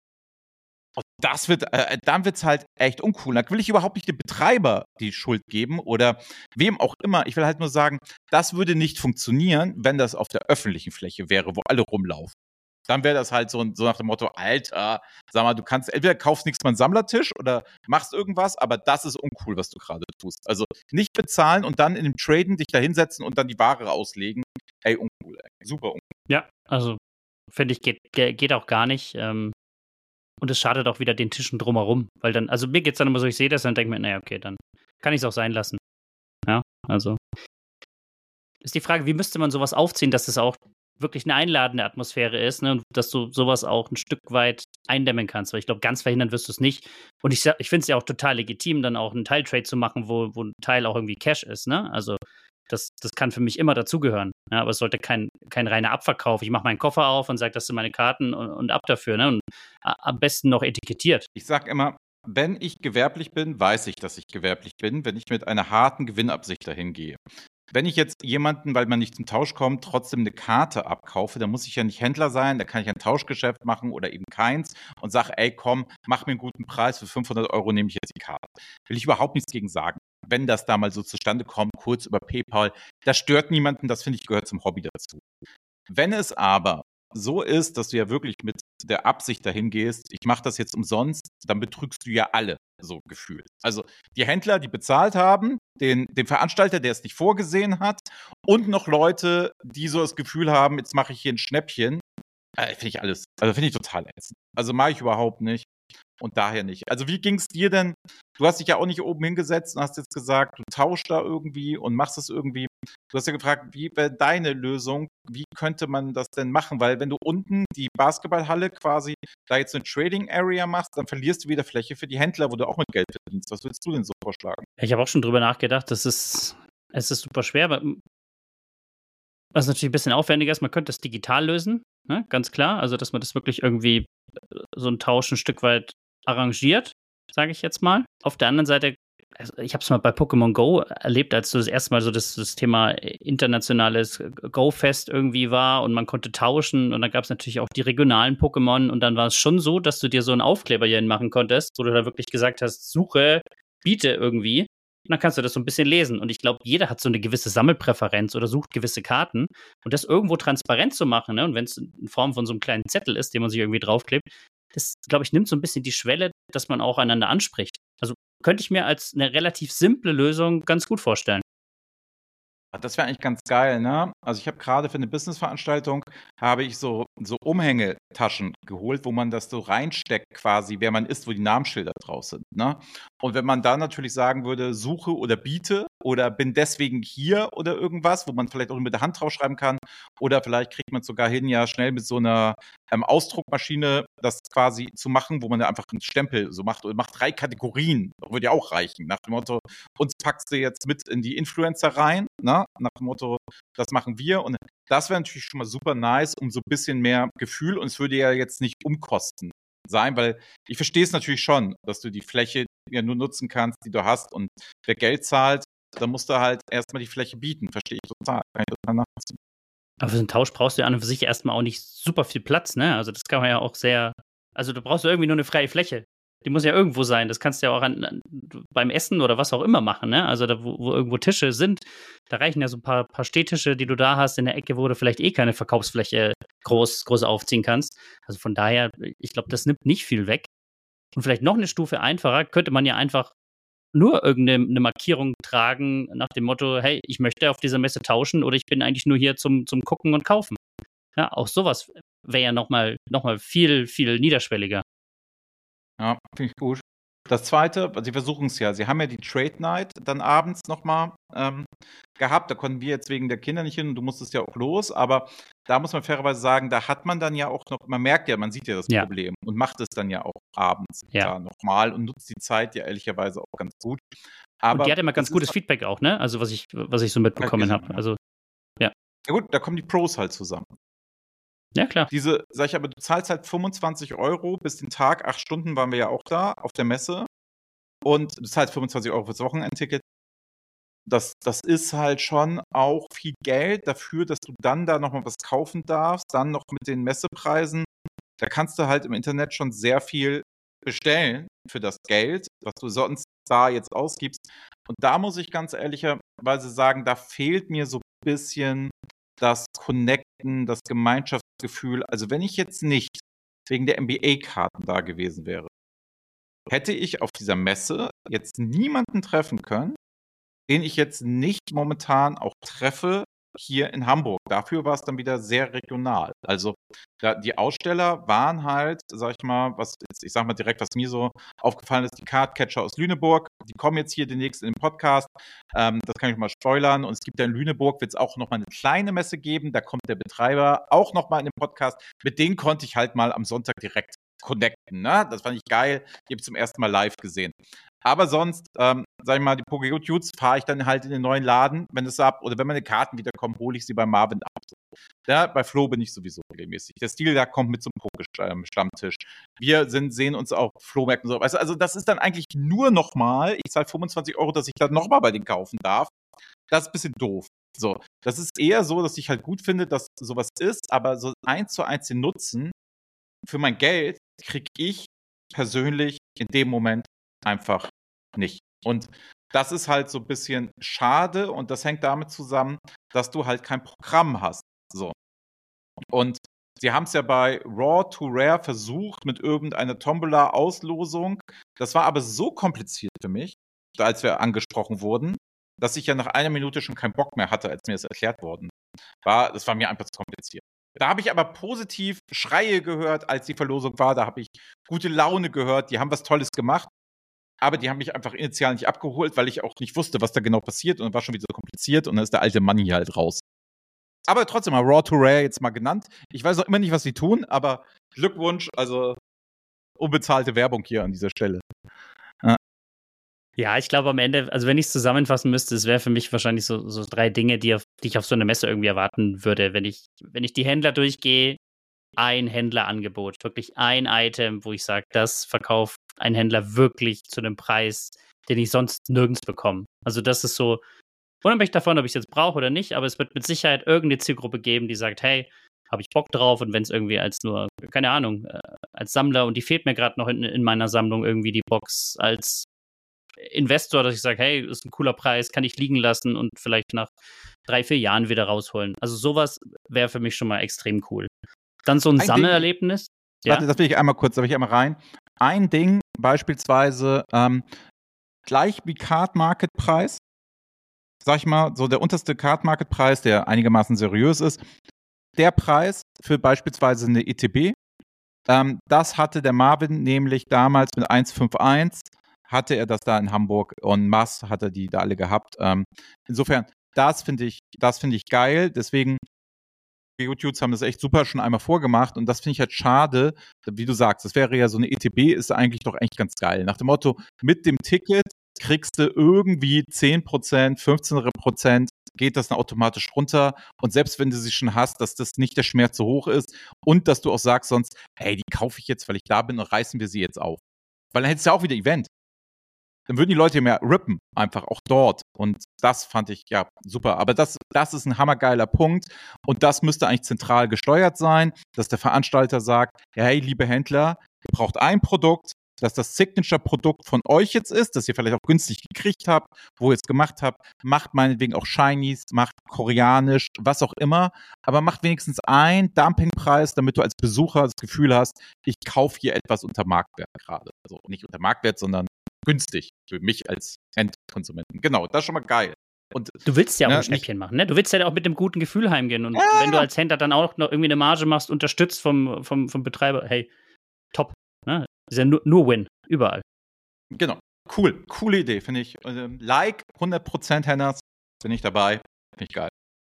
Und dann wird's halt echt uncool. Da will ich überhaupt nicht dem Betreiber die Schuld geben oder wem auch immer. Ich will halt nur sagen, das würde nicht funktionieren, wenn das auf der öffentlichen Fläche wäre, wo alle rumlaufen. Dann wäre das halt so nach dem Motto, Alter, sag mal, du kannst entweder kaufst nichts mal einen Sammlertisch oder machst irgendwas, aber das ist uncool, was du gerade tust. Also nicht bezahlen und dann in dem Traden dich da hinsetzen und dann die Ware auslegen. Ey, uncool, ey. Super uncool. Ja, also finde ich, geht auch gar nicht. Und es schadet auch wieder den Tischen drumherum. Weil dann, also mir geht es dann immer so, ich sehe das und denke mir, naja, okay, dann kann ich es auch sein lassen. Ja, also ist die Frage, wie müsste man sowas aufziehen, dass es auch wirklich eine einladende Atmosphäre ist, ne? Und dass du sowas auch ein Stück weit eindämmen kannst. Weil ich glaube, ganz verhindern wirst du es nicht. Und ich finde es ja auch total legitim, dann auch einen Teiltrade zu machen, wo ein Teil auch irgendwie Cash ist, ne? Also das kann für mich immer dazugehören. Ja, aber es sollte kein reiner Abverkauf. Ich mache meinen Koffer auf und sage, das sind meine Karten und ab dafür, ne? Und am besten noch etikettiert. Ich sag immer, wenn ich gewerblich bin, weiß ich, dass ich gewerblich bin, wenn ich mit einer harten Gewinnabsicht dahin gehe. Wenn ich jetzt jemanden, weil man nicht zum Tausch kommt, trotzdem eine Karte abkaufe, dann muss ich ja nicht Händler sein, da kann ich ein Tauschgeschäft machen oder eben keins und sage, ey, komm, mach mir einen guten Preis, für 500 Euro nehme ich jetzt die Karte. Will ich überhaupt nichts gegen sagen. Wenn das da mal so zustande kommt, kurz über PayPal, das stört niemanden, das finde ich gehört zum Hobby dazu. Wenn es aber so ist, dass du ja wirklich mit der Absicht dahin gehst, ich mache das jetzt umsonst, dann betrügst du ja alle, so gefühlt. Also die Händler, die bezahlt haben, den Veranstalter, der es nicht vorgesehen hat, und noch Leute, die so das Gefühl haben, jetzt mache ich hier ein Schnäppchen. Finde ich total ätzend. Also mache ich überhaupt nicht. Und daher nicht. Also wie ging es dir denn? Du hast dich ja auch nicht oben hingesetzt und hast jetzt gesagt, du tauschst da irgendwie und machst es irgendwie. Du hast ja gefragt, wie wäre deine Lösung? Wie könnte man das denn machen? Weil wenn du unten die Basketballhalle quasi da jetzt eine Trading Area machst, dann verlierst du wieder Fläche für die Händler, wo du auch mit Geld verdienst. Was würdest du denn so vorschlagen? Ich habe auch schon drüber nachgedacht, es ist super schwer, was natürlich ein bisschen aufwendiger ist, man könnte es digital lösen, ne? Ganz klar. Also, dass man das wirklich irgendwie so ein Tausch ein Stück weit arrangiert, sage ich jetzt mal. Auf der anderen Seite, also ich habe es mal bei Pokémon Go erlebt, als so das erste Mal so das Thema internationales Go-Fest irgendwie war und man konnte tauschen und dann gab es natürlich auch die regionalen Pokémon und dann war es schon so, dass du dir so einen Aufkleber hierhin machen konntest, wo du da wirklich gesagt hast, suche, biete irgendwie. Und dann kannst du das so ein bisschen lesen. Und ich glaube, jeder hat so eine gewisse Sammelpräferenz oder sucht gewisse Karten. Und das irgendwo transparent zu machen, ne? Und wenn es in Form von so einem kleinen Zettel ist, den man sich irgendwie draufklebt, das, glaube ich, nimmt so ein bisschen die Schwelle, dass man auch einander anspricht. Also könnte ich mir als eine relativ simple Lösung ganz gut vorstellen. Das wäre eigentlich ganz geil, ne? Also ich habe gerade für eine Businessveranstaltung habe ich so Umhängetaschen geholt, wo man das so reinsteckt quasi, wer man ist, wo die Namensschilder drauf sind, ne? Und wenn man da natürlich sagen würde, suche oder biete oder bin deswegen hier oder irgendwas, wo man vielleicht auch mit der Hand draufschreiben kann oder vielleicht kriegt man es sogar hin, ja schnell mit so einer Ausdruckmaschine das quasi zu machen, wo man da einfach einen Stempel so macht oder macht 3 Kategorien, würde ja auch reichen, nach dem Motto, uns packst du jetzt mit in die Influencer rein, ne? Nach dem Motto, das machen wir. Und das wäre natürlich schon mal super nice, um so ein bisschen mehr Gefühl. Und es würde ja jetzt nicht Umkosten sein, weil ich verstehe es natürlich schon, dass du die Fläche ja nur nutzen kannst, die du hast. Und wer Geld zahlt, dann musst du halt erstmal die Fläche bieten. Verstehe ich total. Kann ich total nachvollziehen. Aber für so einen Tausch brauchst du ja an und für sich erstmal auch nicht super viel Platz, ne? Also das kann man ja auch sehr, also du brauchst irgendwie nur eine freie Fläche. Die muss ja irgendwo sein. Das kannst du ja auch beim Essen oder was auch immer machen, ne? Also da, wo irgendwo Tische sind, da reichen ja so ein paar Stehtische, die du da hast in der Ecke, wo du vielleicht keine Verkaufsfläche groß aufziehen kannst. Also von daher, ich glaube, das nimmt nicht viel weg. Und vielleicht noch eine Stufe einfacher, könnte man ja einfach nur irgendeine Markierung tragen nach dem Motto, hey, ich möchte auf dieser Messe tauschen oder ich bin eigentlich nur hier zum Gucken und Kaufen. Ja, auch sowas wäre ja noch mal viel, viel niederschwelliger. Ja, finde ich gut. Das Zweite, sie versuchen es ja. Sie haben ja die Trade Night dann abends nochmal gehabt. Da konnten wir jetzt wegen der Kinder nicht hin und du musstest ja auch los. Aber da muss man fairerweise sagen, da hat man dann ja auch noch, man merkt ja, man sieht ja das Ja. Problem und macht es dann ja auch abends Ja. da nochmal und nutzt die Zeit ja ehrlicherweise auch ganz gut. Aber Und die hat immer ganz das gutes ist Feedback auch, ne? Also was ich so mitbekommen gesehen, habe. ja. Also, ja gut, da kommen die Pros halt zusammen. ja klar. Sag ich aber, du zahlst halt 25 € bis den Tag, 8 Stunden waren wir ja auch da auf der Messe. Und du zahlst 25 € fürs Wochenendticket. Das ist halt schon auch viel Geld dafür, dass du dann da nochmal was kaufen darfst, dann noch mit den Messepreisen. Da kannst du halt im Internet schon sehr viel bestellen für das Geld, was du sonst da jetzt ausgibst. Und da muss ich ganz ehrlicherweise sagen, da fehlt mir so ein bisschen das Connecten, das Gemeinschaftsgefühl. Also wenn ich jetzt nicht wegen der NBA-Karten da gewesen wäre, hätte ich auf dieser Messe jetzt niemanden treffen können, den ich jetzt nicht momentan auch treffe hier in Hamburg. Dafür war es dann wieder sehr regional. Also die Aussteller waren halt, sag ich mal, ich sag mal direkt, was mir so aufgefallen ist, die Cardcatcher aus Lüneburg, die kommen jetzt hier demnächst in den Podcast. Das kann ich mal spoilern. Und es gibt ja in Lüneburg, wird es auch nochmal eine kleine Messe geben. Da kommt der Betreiber auch nochmal in den Podcast. Mit denen konnte ich halt mal am Sonntag direkt connecten. Ne? Das fand ich geil. Die habe ich zum ersten Mal live gesehen. Aber sonst, sag ich mal, die Pokémon Dudes fahre ich dann halt in den neuen Laden, wenn es oder wenn meine Karten wiederkommen, hole ich sie bei Marvin ab. Ja, bei Flo bin ich sowieso regelmäßig. Der Stil da kommt mit zum Poké-Stammtisch. Wir sehen uns auch Flohmärkten und so. Also das ist dann eigentlich nur nochmal, ich zahle 25 €, dass ich dann nochmal bei denen kaufen darf. Das ist ein bisschen doof. So, das ist eher so, dass ich halt gut finde, dass sowas ist, aber so 1:1 den Nutzen für mein Geld kriege ich persönlich in dem Moment einfach nicht. Und das ist halt so ein bisschen schade und das hängt damit zusammen, dass du halt kein Programm hast. So. Und sie haben es ja bei Raw to Rare versucht mit irgendeiner Tombola-Auslosung. Das war aber so kompliziert für mich, als wir angesprochen wurden, dass ich ja nach einer Minute schon keinen Bock mehr hatte, als mir das erklärt worden war. Das war mir einfach zu kompliziert. Da habe ich aber positiv Schreie gehört, als die Verlosung war. Da habe ich gute Laune gehört. Die haben was Tolles gemacht. Aber die haben mich einfach initial nicht abgeholt, weil ich auch nicht wusste, was da genau passiert. Und war schon wieder so kompliziert. Und dann ist der alte Mann hier halt raus. Aber trotzdem mal Raw to Rare jetzt mal genannt. Ich weiß auch immer nicht, was sie tun. Aber Glückwunsch, also unbezahlte Werbung hier an dieser Stelle. Ja, ich glaube am Ende, also wenn ich es zusammenfassen müsste, es wäre für mich wahrscheinlich so 3 Dinge, die ich auf so einer Messe irgendwie erwarten würde. Wenn ich die Händler durchgehe, ein Händlerangebot, wirklich ein Item, wo ich sage, das verkauft ein Händler wirklich zu einem Preis, den ich sonst nirgends bekomme. Also das ist so, unabhängig davon, ob ich es jetzt brauche oder nicht, aber es wird mit Sicherheit irgendeine Zielgruppe geben, die sagt, hey, habe ich Bock drauf, und wenn es irgendwie als nur, keine Ahnung, als Sammler, und die fehlt mir gerade noch in meiner Sammlung irgendwie die Box, als Investor, dass ich sage, hey, ist ein cooler Preis, kann ich liegen lassen und vielleicht nach 3-4 Jahren wieder rausholen. Also sowas wäre für mich schon mal extrem cool. Dann so ein Sammelerlebnis. Warte, das will ich einmal kurz, da will ich einmal rein. Ein Ding, beispielsweise, gleich wie Card Market Preis, sag ich mal, so der unterste Card Market Preis, der einigermaßen seriös ist, der Preis für beispielsweise eine ETB, das hatte der Marvin nämlich damals mit 1,51, hatte er das da in Hamburg, en masse hat er die da alle gehabt. Insofern, das finde ich geil, deswegen YouTubes haben das echt super schon einmal vorgemacht und das finde ich halt schade, wie du sagst, das wäre ja so eine ETB, ist eigentlich doch echt ganz geil. Nach dem Motto, mit dem Ticket kriegst du irgendwie 10%, 15%, geht das dann automatisch runter und selbst wenn du sie schon hast, dass das nicht der Schmerz so hoch ist und dass du auch sagst sonst, hey, die kaufe ich jetzt, weil ich da bin und reißen wir sie jetzt auf. Weil dann hättest du ja auch wieder Event. Dann würden die Leute mehr rippen, einfach auch dort. Und das fand ich, ja, super. Aber das ist ein hammergeiler Punkt. Und das müsste eigentlich zentral gesteuert sein, dass der Veranstalter sagt, hey, liebe Händler, ihr braucht ein Produkt, dass das Signature-Produkt von euch jetzt ist, das ihr vielleicht auch günstig gekriegt habt, wo ihr es gemacht habt, macht meinetwegen auch Shinies, macht koreanisch, was auch immer, aber macht wenigstens einen Dumpingpreis, damit du als Besucher das Gefühl hast, ich kaufe hier etwas unter Marktwert gerade. Also nicht unter Marktwert, sondern günstig für mich als Endkonsumenten. Genau, das ist schon mal geil. Und, du willst ja auch ne, ein Schnäppchen machen, ne? Du willst ja auch mit einem guten Gefühl heimgehen. Und Ja. wenn du als Händler dann auch noch irgendwie eine Marge machst, unterstützt vom Betreiber, hey, top. Ne? Ist ja nur Win, überall. Genau, coole Idee, finde ich. 100% Hennas, bin ich dabei, finde ich geil.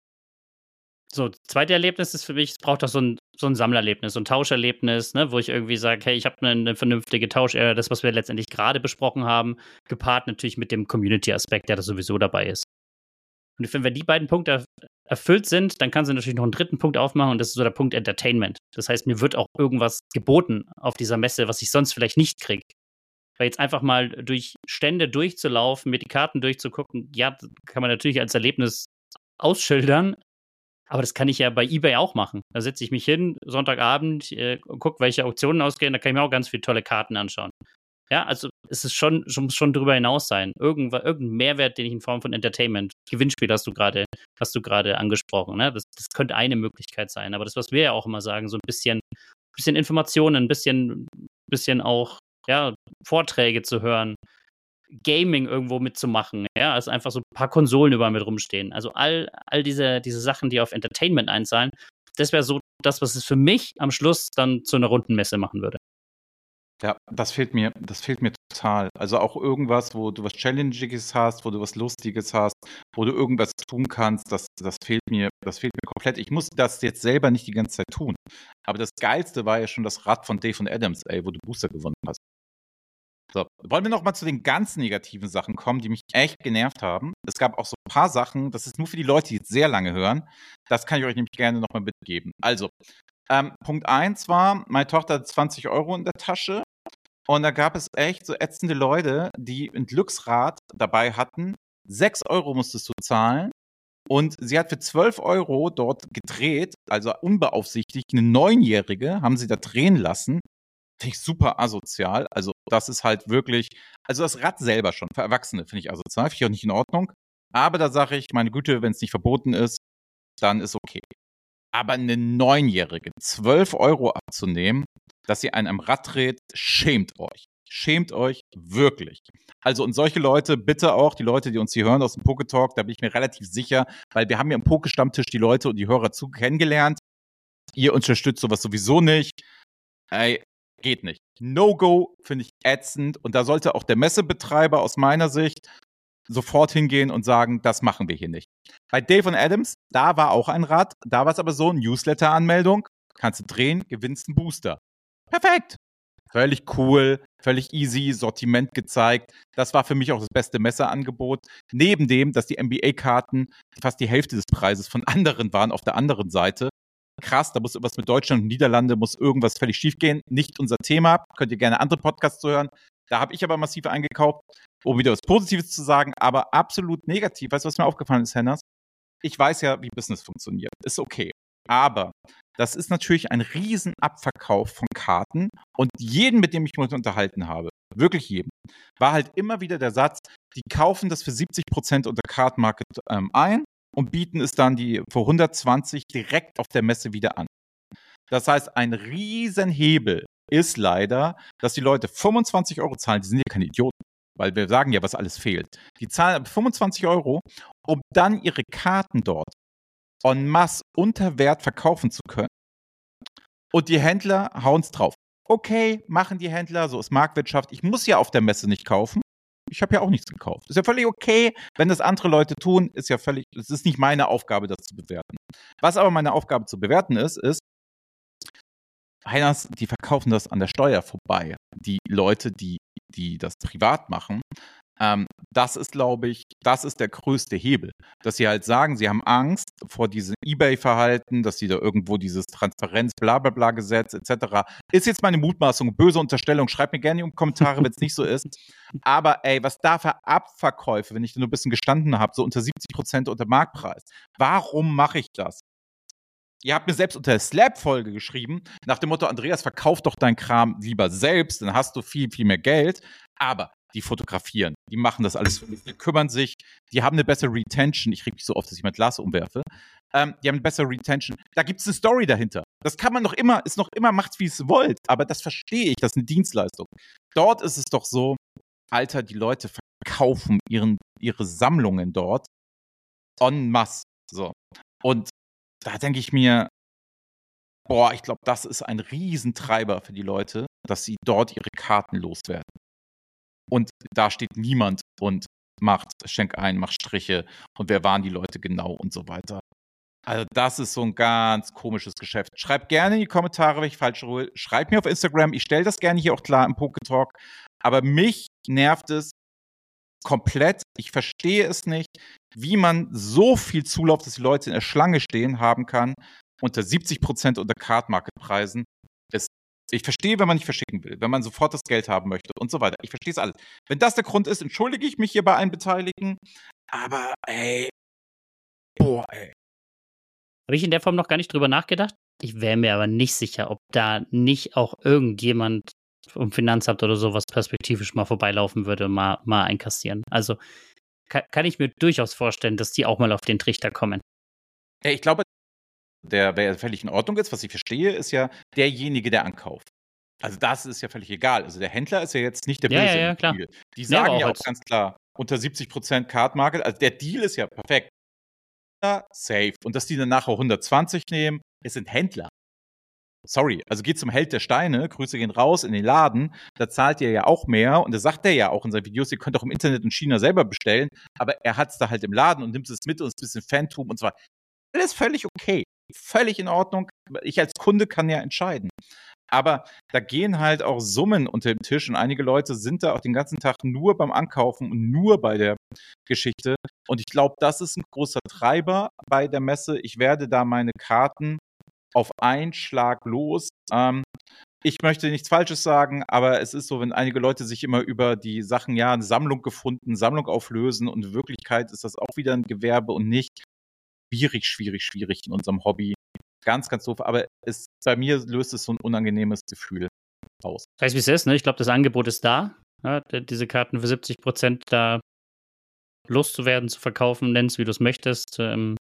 So, das zweite Erlebnis ist für mich, es braucht doch so ein Sammlerlebnis, so ein Tauscherlebnis, ne, wo ich irgendwie sage, hey, ich habe eine vernünftige das, was wir letztendlich gerade besprochen haben, gepaart natürlich mit dem Community-Aspekt, der da sowieso dabei ist. Und ich finde, wenn die beiden Punkte erfüllt sind, dann kann sie natürlich noch einen dritten Punkt aufmachen und das ist so der Punkt Entertainment. Das heißt, mir wird auch irgendwas geboten auf dieser Messe, was ich sonst vielleicht nicht kriege. Weil jetzt einfach mal durch Stände durchzulaufen, mir die Karten durchzugucken, ja, kann man natürlich als Erlebnis ausschildern, aber das kann ich ja bei eBay auch machen. Da setze ich mich hin, Sonntagabend, gucke, welche Auktionen ausgehen, da kann ich mir auch ganz viele tolle Karten anschauen. Ja, also es ist muss schon drüber hinaus sein. Irgendein Mehrwert, den ich in Form von Entertainment, Gewinnspiel hast du gerade angesprochen. Ne? Das könnte eine Möglichkeit sein. Aber das, was wir ja auch immer sagen, so ein bisschen Informationen, ein bisschen auch ja, Vorträge zu hören, Gaming irgendwo mitzumachen, ja, also einfach so ein paar Konsolen überall mit rumstehen. Also all diese Sachen, die auf Entertainment einzahlen, das wäre so das, was es für mich am Schluss dann zu einer runden Messe machen würde. Ja, das fehlt mir total. Also auch irgendwas, wo du was Challengiges hast, wo du was Lustiges hast, wo du irgendwas tun kannst, das fehlt mir komplett. Ich muss das jetzt selber nicht die ganze Zeit tun. Aber das Geilste war ja schon das Rad von Dave und Adams, wo du Booster gewonnen hast. So, wollen wir noch mal zu den ganz negativen Sachen kommen, die mich echt genervt haben. Es gab auch so ein paar Sachen, das ist nur für die Leute, die jetzt sehr lange hören. Das kann ich euch nämlich gerne noch mal mitgeben. Also, Punkt 1 war, meine Tochter hat 20 € in der Tasche und da gab es echt so ätzende Leute, die ein Glücksrad dabei hatten. 6 € musstest du zahlen und sie hat für 12 € dort gedreht, also unbeaufsichtigt, eine 9-Jährige haben sie da drehen lassen. Finde ich super asozial. Also, das ist halt wirklich, also das Rad selber schon, für Erwachsene finde ich asozial, finde ich auch nicht in Ordnung. Aber da sage ich, meine Güte, wenn es nicht verboten ist, dann ist okay. Aber eine 9-Jährige 12 € abzunehmen, dass sie einen am Rad dreht, schämt euch. Schämt euch wirklich. Also und solche Leute, bitte auch, die Leute, die uns hier hören aus dem Poketalk, da bin ich mir relativ sicher, weil wir haben ja im Pokestammtisch die Leute und die Hörer zu kennengelernt. Ihr unterstützt sowas sowieso nicht. Ey, geht nicht. No-Go finde ich ätzend und da sollte auch der Messebetreiber aus meiner Sicht sofort hingehen und sagen, das machen wir hier nicht. Bei Dave und Adams, da war auch ein Rad, da war es aber so, Newsletter-Anmeldung, kannst du drehen, gewinnst einen Booster. Perfekt. Völlig cool, völlig easy, Sortiment gezeigt. Das war für mich auch das beste Messeangebot. Neben dem, dass die NBA-Karten fast die Hälfte des Preises von anderen waren auf der anderen Seite. Krass, da muss irgendwas mit Deutschland und Niederlande, muss irgendwas völlig schief gehen. Nicht unser Thema, könnt ihr gerne andere Podcasts zuhören. Da habe ich aber massiv eingekauft, um wieder was Positives zu sagen, aber absolut negativ. Weißt du, was mir aufgefallen ist, Hennas? Ich weiß ja, wie Business funktioniert. Ist okay. Aber das ist natürlich ein Riesenabverkauf von Karten und jeden, mit dem ich mich unterhalten habe, wirklich jedem, war halt immer wieder der Satz, die kaufen das für 70% unter Card Market ein und bieten es dann für 120 direkt auf der Messe wieder an. Das heißt, ein Riesenhebel ist leider, dass die Leute 25 € zahlen, die sind ja keine Idioten, weil wir sagen ja, was alles fehlt. Die zahlen 25 €, um dann ihre Karten dort en masse unter Wert verkaufen zu können. Und die Händler hauen es drauf. Okay, machen die Händler, so ist Marktwirtschaft. Ich muss ja auf der Messe nicht kaufen. Ich habe ja auch nichts gekauft. Ist ja völlig okay, wenn das andere Leute tun, es ist nicht meine Aufgabe, das zu bewerten. Was aber meine Aufgabe zu bewerten ist, die verkaufen das an der Steuer vorbei. Die Leute, die das privat machen, das ist, glaube ich, das ist der größte Hebel. Dass sie halt sagen, sie haben Angst vor diesem Ebay-Verhalten, dass sie da irgendwo dieses Transparenz-Blablabla-Gesetz etc. Ist jetzt meine Mutmaßung, böse Unterstellung. Schreibt mir gerne in die Kommentare, wenn es nicht so ist. Aber ey, was da für Abverkäufe, wenn ich da nur ein bisschen gestanden habe, so unter 70% unter Marktpreis. Warum mache ich das? Ihr habt mir selbst unter der Slap-Folge geschrieben, nach dem Motto, Andreas, verkauf doch deinen Kram lieber selbst, dann hast du viel, viel mehr Geld. Aber die fotografieren, die machen das alles für mich, die kümmern sich, die haben eine bessere Retention. Ich reg mich so oft, dass ich mein Glas umwerfe. Die haben eine bessere Retention. Da gibt es eine Story dahinter. Das kann man noch immer, macht, wie es wollt. Aber das verstehe ich, das ist eine Dienstleistung. Dort ist es doch so, Alter, die Leute verkaufen ihre Sammlungen dort en masse. So. Und da denke ich mir, ich glaube, das ist ein Riesentreiber für die Leute, dass sie dort ihre Karten loswerden. Und da steht niemand und schenk ein, macht Striche und wer waren die Leute genau und so weiter. Also das ist so ein ganz komisches Geschäft. Schreibt gerne in die Kommentare, wenn ich falsch ruhe. Schreibt mir auf Instagram. Ich stelle das gerne hier auch klar im Poketalk. Aber mich nervt es komplett. Ich verstehe es nicht, wie man so viel Zulauf, dass die Leute in der Schlange stehen, haben kann, unter 70% unter Card-Market-Preisen. Ich verstehe, wenn man nicht verschicken will, wenn man sofort das Geld haben möchte und so weiter. Ich verstehe es alles. Wenn das der Grund ist, entschuldige ich mich hier bei allen Beteiligten. Aber, ey. Habe ich in der Form noch gar nicht drüber nachgedacht. Ich wäre mir aber nicht sicher, ob da nicht auch irgendjemand vom Finanzamt oder sowas perspektivisch mal vorbeilaufen würde, mal einkassieren. Also kann ich mir durchaus vorstellen, dass die auch mal auf den Trichter kommen. Ja, ich glaube, wer völlig in Ordnung ist, was ich verstehe, ist ja derjenige, der ankauft. Also das ist ja völlig egal. Also der Händler ist ja jetzt nicht der Böse. Ja, klar. Die sagen ja auch ganz klar, unter 70% Card Market, also der Deal ist ja perfekt. Safe. Und dass die dann nachher 120 nehmen, es sind Händler. Sorry, also geht zum Held der Steine, Grüße gehen raus in den Laden, da zahlt ihr ja auch mehr und da sagt er ja auch in seinen Videos, ihr könnt auch im Internet in China selber bestellen, aber er hat es da halt im Laden und nimmt es mit und ist ein bisschen Phantom und so weiter. Das ist völlig okay, völlig in Ordnung. Ich als Kunde kann ja entscheiden. Aber da gehen halt auch Summen unter dem Tisch und einige Leute sind da auch den ganzen Tag nur beim Ankaufen und nur bei der Geschichte. Und ich glaube, das ist ein großer Treiber bei der Messe. Ich werde da meine Karten auf einen Schlag los. Ich möchte nichts Falsches sagen, aber es ist so, wenn einige Leute sich immer über die Sachen, ja, eine Sammlung gefunden, Sammlung auflösen und in Wirklichkeit ist das auch wieder ein Gewerbe und nicht schwierig in unserem Hobby. Ganz, ganz doof, aber bei mir löst es so ein unangenehmes Gefühl aus. Weißt du, wie es ist, ne? Ich glaube, das Angebot ist da, ja, diese Karten für 70% da loszuwerden, zu verkaufen, nenn es, wie du es möchtest. Und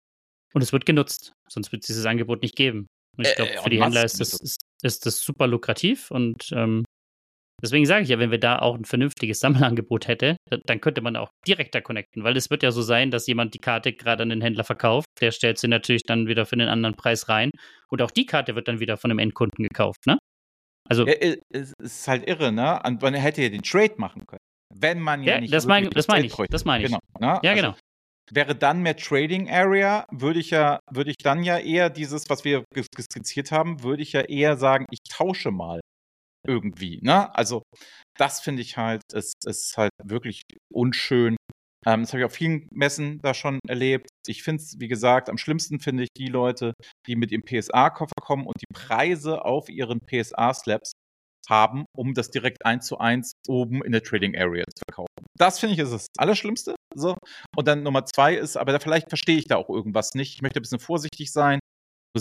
es wird genutzt, sonst wird es dieses Angebot nicht geben. Und ich glaube, für die Händler ist das super lukrativ und deswegen sage ich ja, wenn wir da auch ein vernünftiges Sammelangebot hätte, dann könnte man auch direkt da connecten, weil es wird ja so sein, dass jemand die Karte gerade an den Händler verkauft, der stellt sie natürlich dann wieder für einen anderen Preis rein und auch die Karte wird dann wieder von einem Endkunden gekauft, ne? Also es ist halt irre, ne? Und man hätte ja den Trade machen können, wenn man ja nicht das meine ich. Genau, ne? Ja, genau. Wäre dann mehr Trading Area, würde ich dann ja eher dieses, was wir skizziert haben, würde ich ja eher sagen, ich tausche mal irgendwie, ne? Also das finde ich halt, es ist halt wirklich unschön. Das habe ich auf vielen Messen da schon erlebt. Ich finde es, wie gesagt, am schlimmsten finde ich die Leute, die mit ihrem PSA-Koffer kommen und die Preise auf ihren PSA-Slabs haben, um das direkt 1:1 oben in der Trading Area zu verkaufen. Das finde ich ist das Allerschlimmste. So. Und dann Nummer 2 ist, aber vielleicht verstehe ich da auch irgendwas nicht. Ich möchte ein bisschen vorsichtig sein. So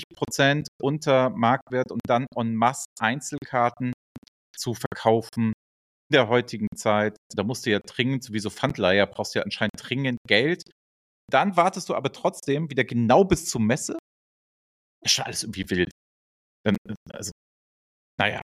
70% unter Marktwert und dann en masse Einzelkarten zu verkaufen in der heutigen Zeit. Da musst du ja dringend, sowieso Pfandleiher, brauchst du ja anscheinend dringend Geld. Dann wartest du aber trotzdem wieder genau bis zur Messe. Das ist schon alles irgendwie wild. Dann, also, naja.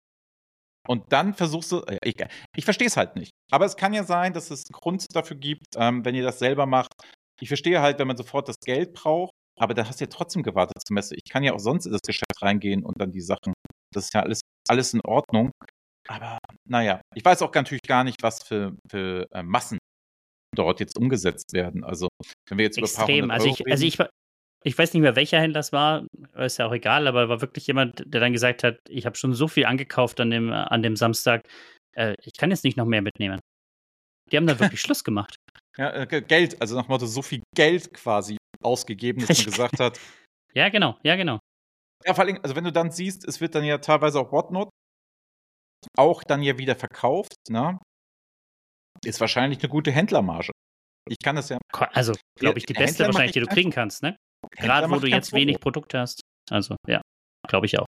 Und dann versuchst du, ich verstehe es halt nicht. Aber es kann ja sein, dass es einen Grund dafür gibt, wenn ihr das selber macht. Ich verstehe halt, wenn man sofort das Geld braucht, aber dann hast du ja trotzdem gewartet zur Messe. Ich kann ja auch sonst in das Geschäft reingehen und dann die Sachen. Das ist ja alles in Ordnung. Aber naja, ich weiß auch natürlich gar nicht, was für Massen dort jetzt umgesetzt werden. Also, wenn wir jetzt extrem. über ein paar hundert Euro reden. Ich weiß nicht mehr, welcher Händler es war, ist ja auch egal, aber war wirklich jemand, der dann gesagt hat, ich habe schon so viel angekauft an dem Samstag, ich kann jetzt nicht noch mehr mitnehmen. Die haben dann wirklich Schluss gemacht. Ja, Geld, also nach dem Motto, so viel Geld quasi ausgegeben, dass man gesagt hat. Ja, genau. Ja, vor allem, also wenn du dann siehst, es wird dann ja teilweise auch Whatnot auch dann ja wieder verkauft, ne? Ist wahrscheinlich eine gute Händlermarge. Ich kann das ja. Also, glaube ich, die beste wahrscheinlich, die du kriegen kannst, ne? Gerade wo du jetzt wenig Produkt hast. Also, ja, glaube ich auch.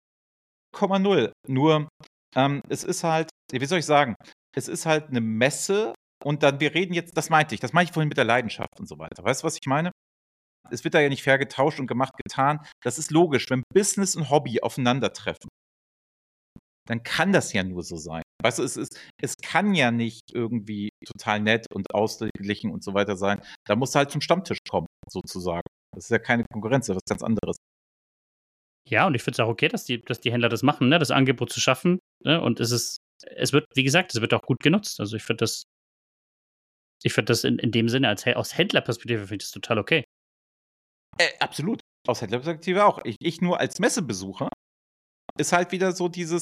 0,0. Nur, es ist halt, wie soll ich sagen, es ist halt eine Messe und dann, wir reden jetzt, das meine ich vorhin mit der Leidenschaft und so weiter. Weißt du, was ich meine? Es wird da ja nicht fair getauscht und gemacht, getan. Das ist logisch. Wenn Business und Hobby aufeinandertreffen, dann kann das ja nur so sein. Weißt du, es kann ja nicht irgendwie total nett und ausgeglichen und so weiter sein. Da musst du halt zum Stammtisch kommen, sozusagen. Das ist ja keine Konkurrenz, das ist was ganz anderes. Ja, und ich finde es auch okay, dass die Händler das machen, ne, das Angebot zu schaffen. Ne? Und es wird, wie gesagt, es wird auch gut genutzt. Also ich finde das in dem Sinne, aus Händlerperspektive finde ich das total okay. Absolut. Aus Händlerperspektive auch. Ich nur als Messebesucher ist halt wieder so dieses,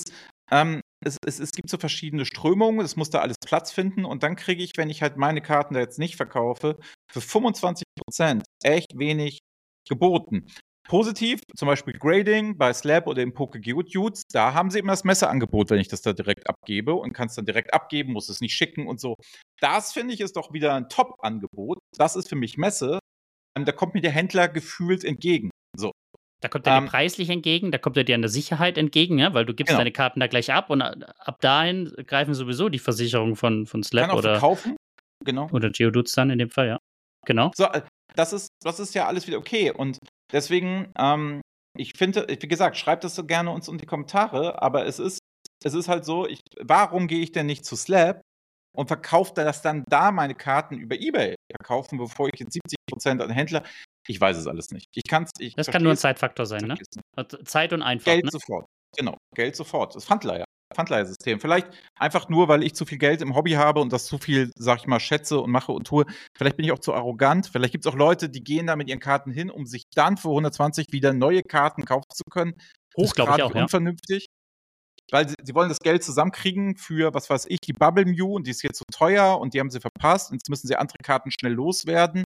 es gibt so verschiedene Strömungen, es muss da alles Platz finden und dann kriege ich, wenn ich halt meine Karten da jetzt nicht verkaufe, für 25% echt wenig geboten. Positiv, zum Beispiel Grading bei Slab oder im PokeGeodudes, da haben sie immer das Messeangebot, wenn ich das da direkt abgebe und kann es dann direkt abgeben, muss es nicht schicken und so. Das finde ich ist doch wieder ein Top-Angebot. Das ist für mich Messe. Da kommt mir der Händler gefühlt entgegen. So. Da kommt er dir preislich entgegen, da kommt er dir an der Sicherheit entgegen, ja, weil du gibst deine Karten da gleich ab und ab dahin greifen sowieso die Versicherungen von Slab kann auch verkaufen. Genau. Oder Geodudes dann in dem Fall, ja. Genau. So, das ist ja alles wieder okay. Und deswegen, ich finde, wie gesagt, schreibt das so gerne uns in die Kommentare, aber es ist halt so, warum gehe ich denn nicht zu Slab und verkaufe das dann da meine Karten über eBay verkaufen, bevor ich jetzt 70% an Händler. Ich weiß es alles nicht. Das kann nur ein Zeitfaktor sein, ne? Zeit und einfach. Geld sofort. Genau, Geld sofort. Das Pfandleihersystem. Vielleicht einfach nur, weil ich zu viel Geld im Hobby habe und das zu viel, sag ich mal, schätze und mache und tue. Vielleicht bin ich auch zu arrogant. Vielleicht gibt es auch Leute, die gehen da mit ihren Karten hin, um sich dann für 120 wieder neue Karten kaufen zu können. Hochgradig unvernünftig. Weil sie wollen das Geld zusammenkriegen für, was weiß ich, die Bubble Mew und die ist jetzt so teuer und die haben sie verpasst und jetzt müssen sie andere Karten schnell loswerden.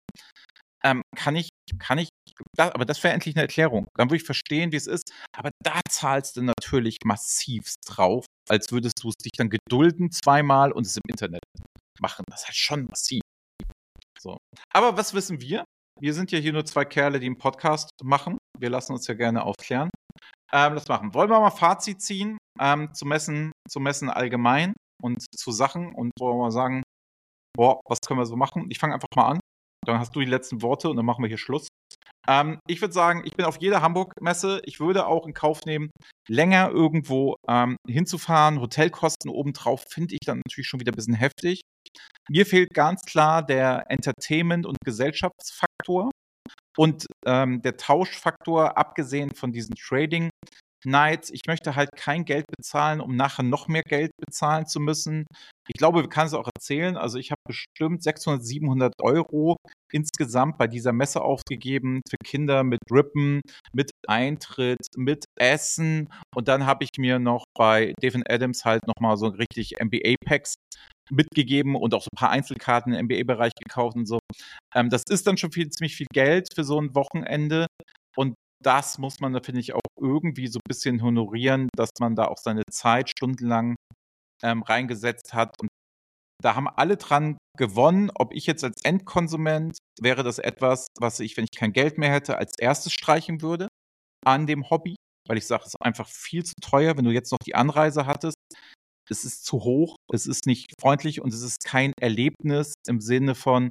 Aber das wäre endlich eine Erklärung. Dann würde ich verstehen, wie es ist. Aber da zahlst du natürlich massivst drauf, als würdest du es dich dann gedulden zweimal und es im Internet machen. Das ist halt schon massiv. So. Aber was wissen wir? Wir sind ja hier nur zwei Kerle, die einen Podcast machen. Wir lassen uns ja gerne aufklären. Das machen. Wollen wir mal Fazit ziehen zu Messen allgemein und zu Sachen und wollen wir mal sagen, was können wir so machen? Ich fange einfach mal an. Dann hast du die letzten Worte und dann machen wir hier Schluss. Ich würde sagen, ich bin auf jeder Hamburg-Messe. Ich würde auch in Kauf nehmen, länger irgendwo hinzufahren. Hotelkosten obendrauf finde ich dann natürlich schon wieder ein bisschen heftig. Mir fehlt ganz klar der Entertainment- und Gesellschaftsfaktor und der Tauschfaktor, abgesehen von diesen Trading Nights. Ich möchte halt kein Geld bezahlen, um nachher noch mehr Geld bezahlen zu müssen. Ich glaube, wir können es auch erzählen. Also ich habe bestimmt 600, 700 Euro insgesamt bei dieser Messe ausgegeben für Kinder mit Rippen, mit Eintritt, mit Essen. Und dann habe ich mir noch bei Dave Adams halt nochmal so richtig NBA-Packs mitgegeben und auch so ein paar Einzelkarten im NBA-Bereich gekauft und so. Das ist dann schon ziemlich viel Geld für so ein Wochenende. Und das muss man da, finde ich, auch irgendwie so ein bisschen honorieren, dass man da auch seine Zeit stundenlang reingesetzt hat. Und da haben alle dran gewonnen. Ob ich jetzt als Endkonsument, wäre das etwas, was ich, wenn ich kein Geld mehr hätte, als erstes streichen würde an dem Hobby. Weil ich sage, es ist einfach viel zu teuer, wenn du jetzt noch die Anreise hattest. Es ist zu hoch, es ist nicht freundlich und es ist kein Erlebnis im Sinne von,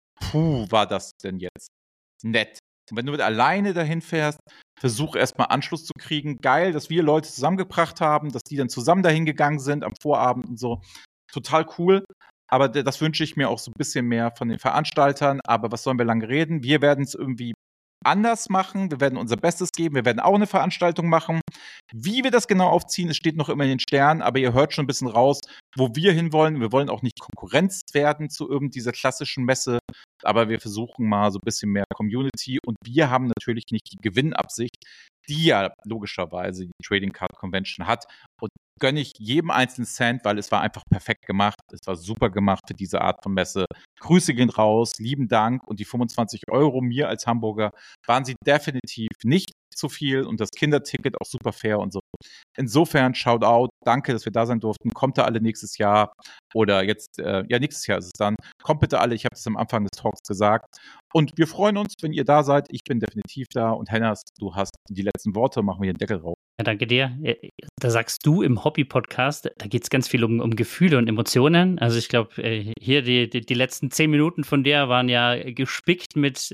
war das denn jetzt nett? Und wenn du mit alleine dahin fährst, versuch erstmal Anschluss zu kriegen. Geil, dass wir Leute zusammengebracht haben, dass die dann zusammen dahin gegangen sind am Vorabend und so. Total cool. Aber das wünsche ich mir auch so ein bisschen mehr von den Veranstaltern. Aber was sollen wir lange reden? Wir werden es irgendwie anders machen. Wir werden unser Bestes geben. Wir werden auch eine Veranstaltung machen. Wie wir das genau aufziehen, es steht noch immer in den Sternen, aber ihr hört schon ein bisschen raus, wo wir hinwollen. Wir wollen auch nicht Konkurrenz werden zu irgendwie dieser klassischen Messe, aber wir versuchen mal so ein bisschen mehr Community und wir haben natürlich nicht die Gewinnabsicht, die ja logischerweise die Trading Card Convention hat und gönne ich jedem einzelnen Cent, weil es war einfach perfekt gemacht. Es war super gemacht für diese Art von Messe. Grüße gehen raus, lieben Dank und die 25 Euro mir als Hamburger waren sie definitiv nicht zu viel und das Kinderticket auch super fair und so. Insofern Shoutout Danke, dass wir da sein durften. Kommt da alle nächstes Jahr oder jetzt, nächstes Jahr ist es dann. Kommt bitte alle, ich habe das am Anfang des Talks gesagt. Und wir freuen uns, wenn ihr da seid. Ich bin definitiv da. Und Hennas, du hast die letzten Worte, machen wir den Deckel rauf. Ja, danke dir. Da sagst du im Hobby-Podcast, da geht es ganz viel um Gefühle und Emotionen. Also ich glaube, hier die letzten 10 Minuten von dir waren ja gespickt mit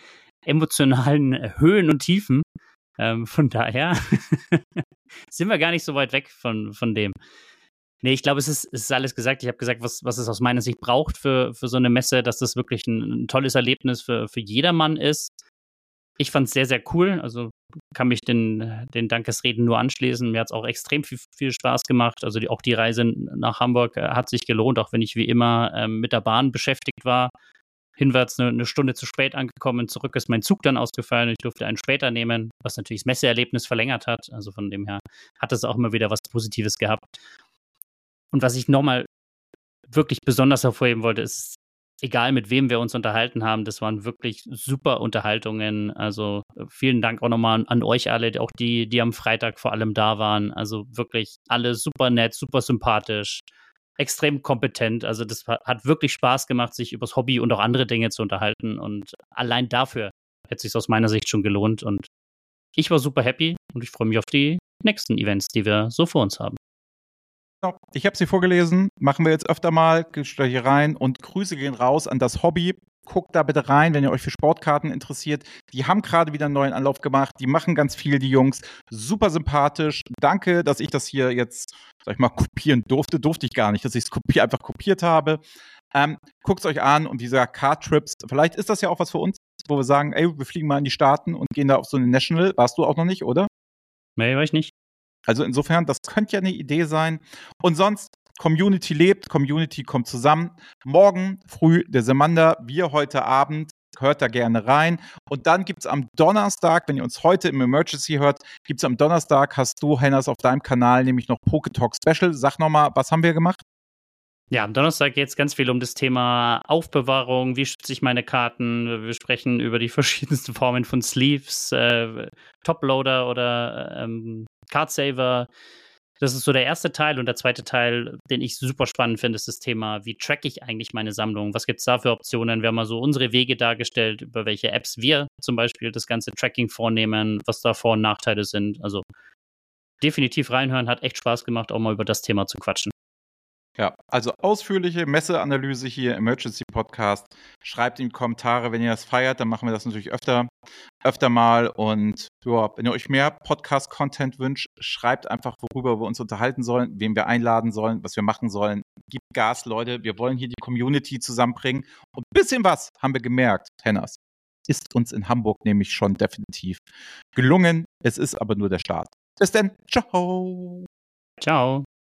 emotionalen Höhen und Tiefen. Von daher sind wir gar nicht so weit weg von dem. Nee, ich glaube, es ist alles gesagt. Ich habe gesagt, was es aus meiner Sicht braucht für so eine Messe, dass das wirklich ein tolles Erlebnis für jedermann ist. Ich fand es sehr, sehr cool. Also kann mich den Dankesreden nur anschließen. Mir hat es auch extrem viel Spaß gemacht. Also auch die Reise nach Hamburg hat sich gelohnt, auch wenn ich wie immer mit der Bahn beschäftigt war. Hinwärts eine Stunde zu spät angekommen, zurück ist mein Zug dann ausgefallen. Ich durfte einen später nehmen, was natürlich das Messeerlebnis verlängert hat. Also von dem her hat es auch immer wieder was Positives gehabt. Und was ich nochmal wirklich besonders hervorheben wollte, ist, egal mit wem wir uns unterhalten haben, das waren wirklich super Unterhaltungen. Also vielen Dank auch nochmal an euch alle, auch die am Freitag vor allem da waren. Also wirklich alle super nett, super sympathisch, extrem kompetent. Also das hat wirklich Spaß gemacht, sich übers Hobby und auch andere Dinge zu unterhalten. Und allein dafür hätte es sich aus meiner Sicht schon gelohnt. Und ich war super happy und ich freue mich auf die nächsten Events, die wir so vor uns haben. Ich habe sie vorgelesen, machen wir jetzt öfter mal, geht hier rein und Grüße gehen raus an das Hobby. Guckt da bitte rein, wenn ihr euch für Sportkarten interessiert. Die haben gerade wieder einen neuen Anlauf gemacht. Die machen ganz viel, die Jungs. Super sympathisch. Danke, dass ich das hier jetzt, sag ich mal, kopieren durfte. Durfte ich gar nicht, dass ich es einfach kopiert habe. Guckt es euch an und dieser Card-Trips, vielleicht ist das ja auch was für uns, wo wir sagen, ey, wir fliegen mal in die Staaten und gehen da auf so eine National. Warst du auch noch nicht, oder? Nee, war ich nicht. Also insofern, das könnte ja eine Idee sein. Und sonst, Community lebt, Community kommt zusammen. Morgen früh der Semander, wir heute Abend, hört da gerne rein. Und dann gibt es am Donnerstag, wenn ihr uns heute im Emergency hört, gibt es am Donnerstag, hast du, Hennas, auf deinem Kanal nämlich noch Poketalk Special. Sag nochmal, was haben wir gemacht? Ja, am Donnerstag geht es ganz viel um das Thema Aufbewahrung, wie schütze ich meine Karten. Wir sprechen über die verschiedensten Formen von Sleeves, Toploader oder Cardsaver. Das ist so der erste Teil. Und der zweite Teil, den ich super spannend finde, ist das Thema, wie tracke ich eigentlich meine Sammlung? Was gibt es da für Optionen? Wir haben mal so unsere Wege dargestellt, über welche Apps wir zum Beispiel das ganze Tracking vornehmen, was da Vor- und Nachteile sind. Also definitiv reinhören, hat echt Spaß gemacht, auch mal über das Thema zu quatschen. Ja, also ausführliche Messeanalyse hier, Emergency Podcast. Schreibt in die Kommentare, wenn ihr das feiert, dann machen wir das natürlich öfter mal. Und ja, wenn ihr euch mehr Podcast-Content wünscht, schreibt einfach, worüber wir uns unterhalten sollen, wen wir einladen sollen, was wir machen sollen. Gebt Gas, Leute. Wir wollen hier die Community zusammenbringen. Und ein bisschen was haben wir gemerkt, Hennas. Ist uns in Hamburg nämlich schon definitiv gelungen. Es ist aber nur der Start. Bis dann. Ciao. Ciao.